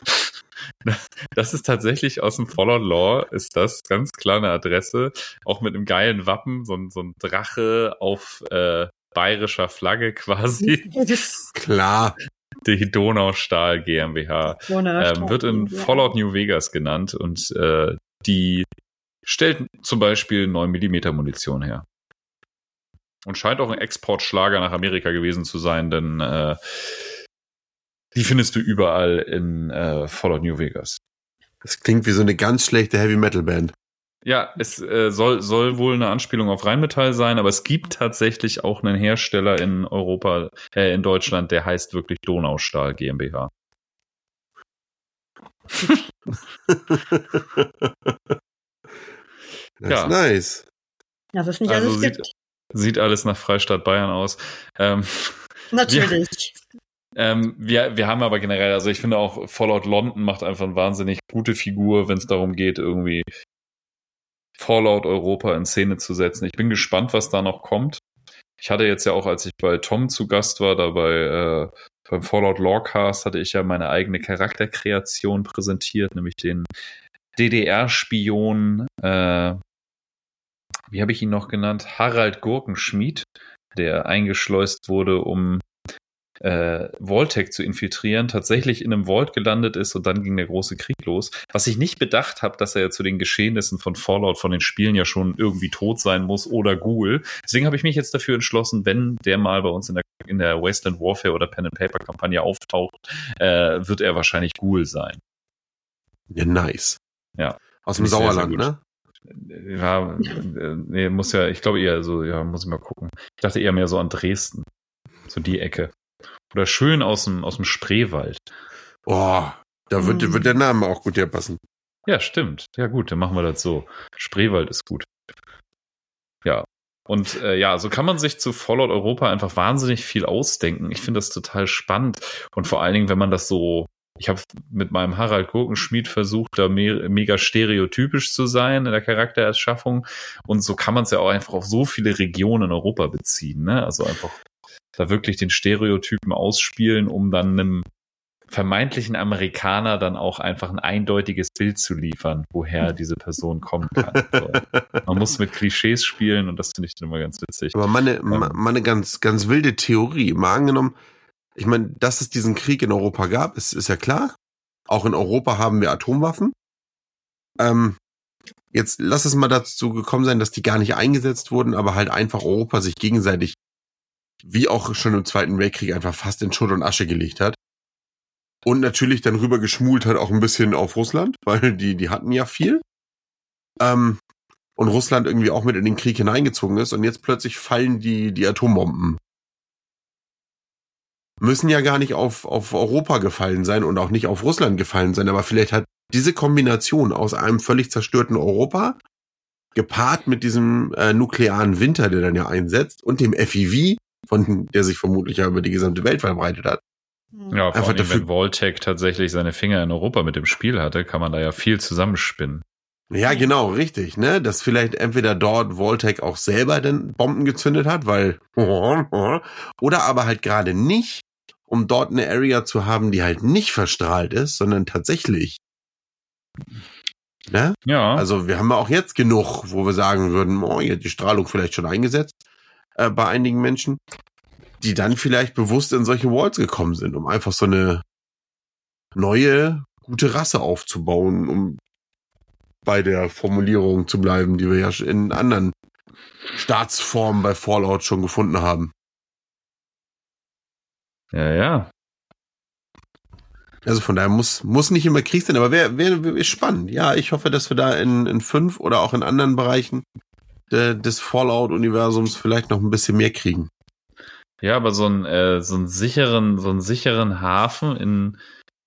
Speaker 3: Das ist tatsächlich aus dem Fallout Lore, ist das ganz klar eine Adresse, auch mit einem geilen Wappen, so ein Drache auf bayerischer Flagge quasi.
Speaker 2: Klar.
Speaker 3: Die Donaustahl GmbH wird in Fallout New Vegas genannt und die stellt zum Beispiel 9mm Munition her. Und scheint auch ein Exportschlager nach Amerika gewesen zu sein, denn die findest du überall in Fallout New Vegas.
Speaker 2: Das klingt wie so eine ganz schlechte Heavy-Metal-Band.
Speaker 3: Ja, es soll wohl eine Anspielung auf Rheinmetall sein, aber es gibt tatsächlich auch einen Hersteller in Europa, in Deutschland, der heißt wirklich Donaustahl GmbH.
Speaker 2: Das ist nice.
Speaker 4: Das ist nicht alles gibt.
Speaker 3: Sieht alles nach Freistaat Bayern aus.
Speaker 4: Natürlich.
Speaker 3: Wir haben aber generell, also ich finde auch Fallout London macht einfach eine wahnsinnig gute Figur, wenn es darum geht, irgendwie Fallout Europa in Szene zu setzen. Ich bin gespannt, was da noch kommt. Ich hatte jetzt ja auch, als ich bei Tom zu Gast war, dabei beim Fallout Lorecast, hatte ich ja meine eigene Charakterkreation präsentiert, nämlich den DDR-Spion, wie habe ich ihn noch genannt? Harald Gurkenschmied, der eingeschleust wurde, um Vault-Tec zu infiltrieren, tatsächlich in einem Vault gelandet ist und dann ging der große Krieg los. Was ich nicht bedacht habe, dass er ja zu den Geschehnissen von Fallout, von den Spielen ja schon irgendwie tot sein muss oder Ghoul. Deswegen habe ich mich jetzt dafür entschlossen, wenn der mal bei uns in der Wasteland Warfare oder Pen-and-Paper-Kampagne auftaucht, wird er wahrscheinlich Ghoul sein.
Speaker 2: Ja, nice.
Speaker 3: Ja.
Speaker 2: Aus dem Sauerland, sehr, sehr ne?
Speaker 3: Ja, nee, muss ja, ich glaube eher so, ja, muss ich mal gucken. Ich dachte eher mehr so an Dresden. So die Ecke. Oder schön aus dem Spreewald.
Speaker 2: Oh, da wird der Name auch gut hier passen.
Speaker 3: Ja, stimmt. Ja gut, dann machen wir das so. Spreewald ist gut. Ja. Und so kann man sich zu Fallout Europa einfach wahnsinnig viel ausdenken. Ich finde das total spannend. Und vor allen Dingen, wenn man das so, ich habe mit meinem Harald Gurkenschmied versucht, da mega stereotypisch zu sein in der Charaktererschaffung. Und so kann man es ja auch einfach auf so viele Regionen in Europa beziehen. Ne? Also einfach da wirklich den Stereotypen ausspielen, um dann einem vermeintlichen Amerikaner dann auch einfach ein eindeutiges Bild zu liefern, woher diese Person kommen kann. So. Man muss mit Klischees spielen und das finde ich dann immer ganz witzig.
Speaker 2: Aber meine ganz, ganz wilde Theorie. Mal angenommen, ich meine, dass es diesen Krieg in Europa gab, ist ja klar. Auch in Europa haben wir Atomwaffen. Jetzt lass es mal dazu gekommen sein, dass die gar nicht eingesetzt wurden, aber halt einfach Europa sich gegenseitig, wie auch schon im Zweiten Weltkrieg, einfach fast in Schutt und Asche gelegt hat. Und natürlich dann rüber geschmult hat auch ein bisschen auf Russland, weil die hatten ja viel. Und Russland irgendwie auch mit in den Krieg hineingezogen ist und jetzt plötzlich fallen die Atombomben. Müssen ja gar nicht auf Europa gefallen sein und auch nicht auf Russland gefallen sein, aber vielleicht hat diese Kombination aus einem völlig zerstörten Europa, gepaart mit diesem nuklearen Winter, der dann ja einsetzt, und dem FEV, der sich vermutlich ja über die gesamte Welt verbreitet hat.
Speaker 3: Ja, vor allem, wenn Vault-Tec tatsächlich seine Finger in Europa mit dem Spiel hatte, kann man da ja viel zusammenspinnen.
Speaker 2: Ja, genau, richtig, ne? Dass vielleicht entweder dort Vault-Tec auch selber dann Bomben gezündet hat, weil oder aber halt gerade nicht, um dort eine Area zu haben, die halt nicht verstrahlt ist, sondern tatsächlich. Ne?
Speaker 3: Ja.
Speaker 2: Also wir haben ja auch jetzt genug, wo wir sagen würden, hier hat die Strahlung vielleicht schon eingesetzt bei einigen Menschen, die dann vielleicht bewusst in solche Walls gekommen sind, um einfach so eine neue, gute Rasse aufzubauen, um bei der Formulierung zu bleiben, die wir ja in anderen Staatsformen bei Fallout schon gefunden haben.
Speaker 3: Ja.
Speaker 2: Also von daher muss nicht immer Krieg sein, aber wäre spannend. Ja, ich hoffe, dass wir da in 5 oder auch in anderen Bereichen des Fallout-Universums vielleicht noch ein bisschen mehr kriegen.
Speaker 3: Ja, aber so einen sicheren Hafen in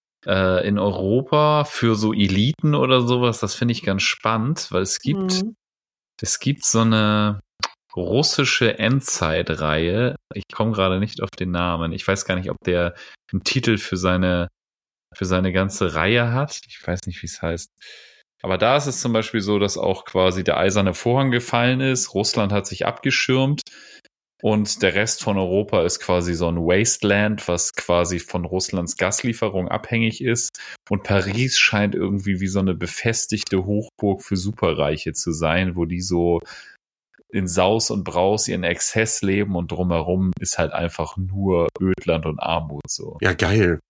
Speaker 3: Europa für so Eliten oder sowas, das finde ich ganz spannend, weil es gibt so eine russische Endzeitreihe. Ich komme gerade nicht auf den Namen. Ich weiß gar nicht, ob der einen Titel für seine ganze Reihe hat. Ich weiß nicht, wie es heißt. Aber da ist es zum Beispiel so, dass auch quasi der eiserne Vorhang gefallen ist. Russland hat sich abgeschirmt. Und der Rest von Europa ist quasi so ein Wasteland, was quasi von Russlands Gaslieferung abhängig ist. Und Paris scheint irgendwie wie so eine befestigte Hochburg für Superreiche zu sein, wo die so in Saus und Braus ihren Exzess leben und drumherum ist halt einfach nur Ödland und Armut so.
Speaker 2: Ja, geil.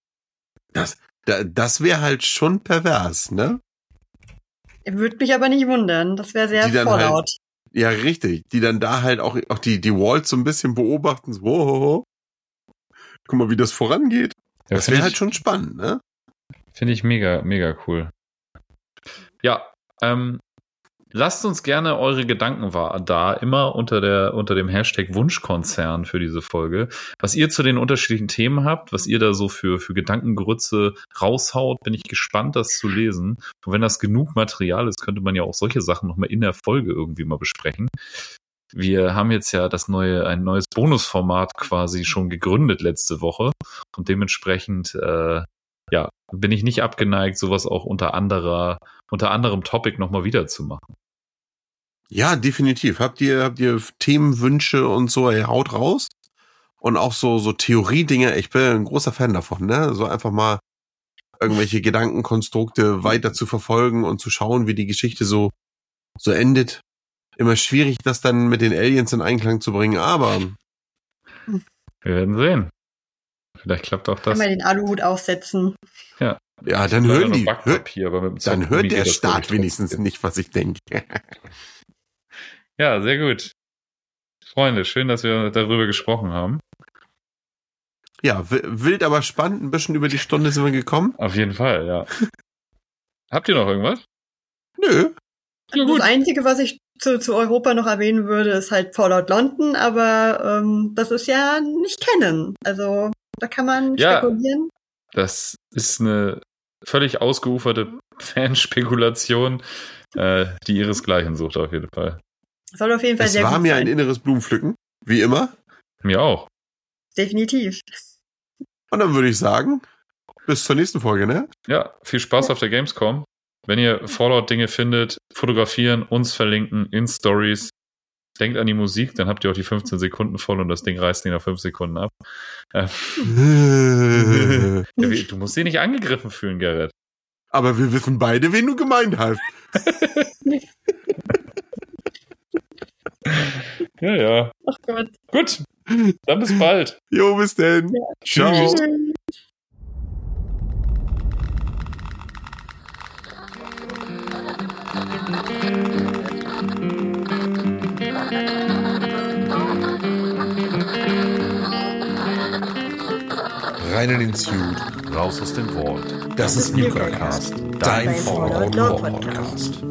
Speaker 2: Das wäre halt schon pervers, ne?
Speaker 4: Würde mich aber nicht wundern. Das wäre sehr Fallout.
Speaker 2: Ja, richtig. Die dann da halt auch die Walls so ein bisschen beobachten. So, oh. Guck mal, wie das vorangeht. Ja, das wäre halt schon spannend, ne?
Speaker 3: Finde ich mega, mega cool. Ja, lasst uns gerne eure Gedanken da immer unter dem Hashtag Wunschkonzern für diese Folge, was ihr zu den unterschiedlichen Themen habt, was ihr da so für Gedankengrütze raushaut, bin ich gespannt, das zu lesen. Und wenn das genug Material ist, könnte man ja auch solche Sachen nochmal in der Folge irgendwie mal besprechen. Wir haben jetzt ja ein neues Bonusformat quasi schon gegründet letzte Woche und dementsprechend bin ich nicht abgeneigt, sowas auch unter anderem Topic nochmal wieder zu machen.
Speaker 2: Ja, definitiv. Habt ihr Themenwünsche und so, haut raus. Und auch so Theorie-Dinge, ich bin ein großer Fan davon, ne? So einfach mal irgendwelche Gedankenkonstrukte weiter zu verfolgen und zu schauen, wie die Geschichte so endet. Immer schwierig, das dann mit den Aliens in Einklang zu bringen, aber
Speaker 3: wir werden sehen. Vielleicht klappt auch das.
Speaker 4: Kann man den Aluhut aufsetzen.
Speaker 2: Ja, dann hört der Staat wenigstens nicht, was ich denke.
Speaker 3: Ja, sehr gut. Freunde, schön, dass wir darüber gesprochen haben.
Speaker 2: Ja, wild, aber spannend. Ein bisschen über die Stunde sind wir gekommen.
Speaker 3: Auf jeden Fall, ja. Habt ihr noch irgendwas?
Speaker 2: Nö.
Speaker 4: Ja, gut. Das Einzige, was ich zu Europa noch erwähnen würde, ist halt Fallout London, aber das ist ja nicht kennen. Also da kann man spekulieren.
Speaker 3: Das ist eine völlig ausgeuferte Fanspekulation, die ihresgleichen sucht auf jeden Fall.
Speaker 4: Soll auf jeden Fall sehr gut sein.
Speaker 2: Es war mir ein inneres Blumenpflücken, wie immer.
Speaker 3: Mir auch.
Speaker 4: Definitiv.
Speaker 2: Und dann würde ich sagen, bis zur nächsten Folge, ne?
Speaker 3: Ja, viel Spaß auf der Gamescom. Wenn ihr Fallout-Dinge findet, fotografieren, uns verlinken in Stories. Denkt an die Musik, dann habt ihr auch die 15 Sekunden voll und das Ding reißt nicht nach 5 Sekunden ab. Ja, du musst dich nicht angegriffen fühlen, Gerrit.
Speaker 2: Aber wir wissen beide, wen du gemeint hast.
Speaker 3: Ja.
Speaker 4: Ach Gott.
Speaker 3: Gut, dann bis bald.
Speaker 2: Jo, bis denn.
Speaker 4: Ja.
Speaker 2: Ciao. Rein in den Suit, raus aus dem Vault. Das ist NukaCast, dein Fallout Lore Podcast.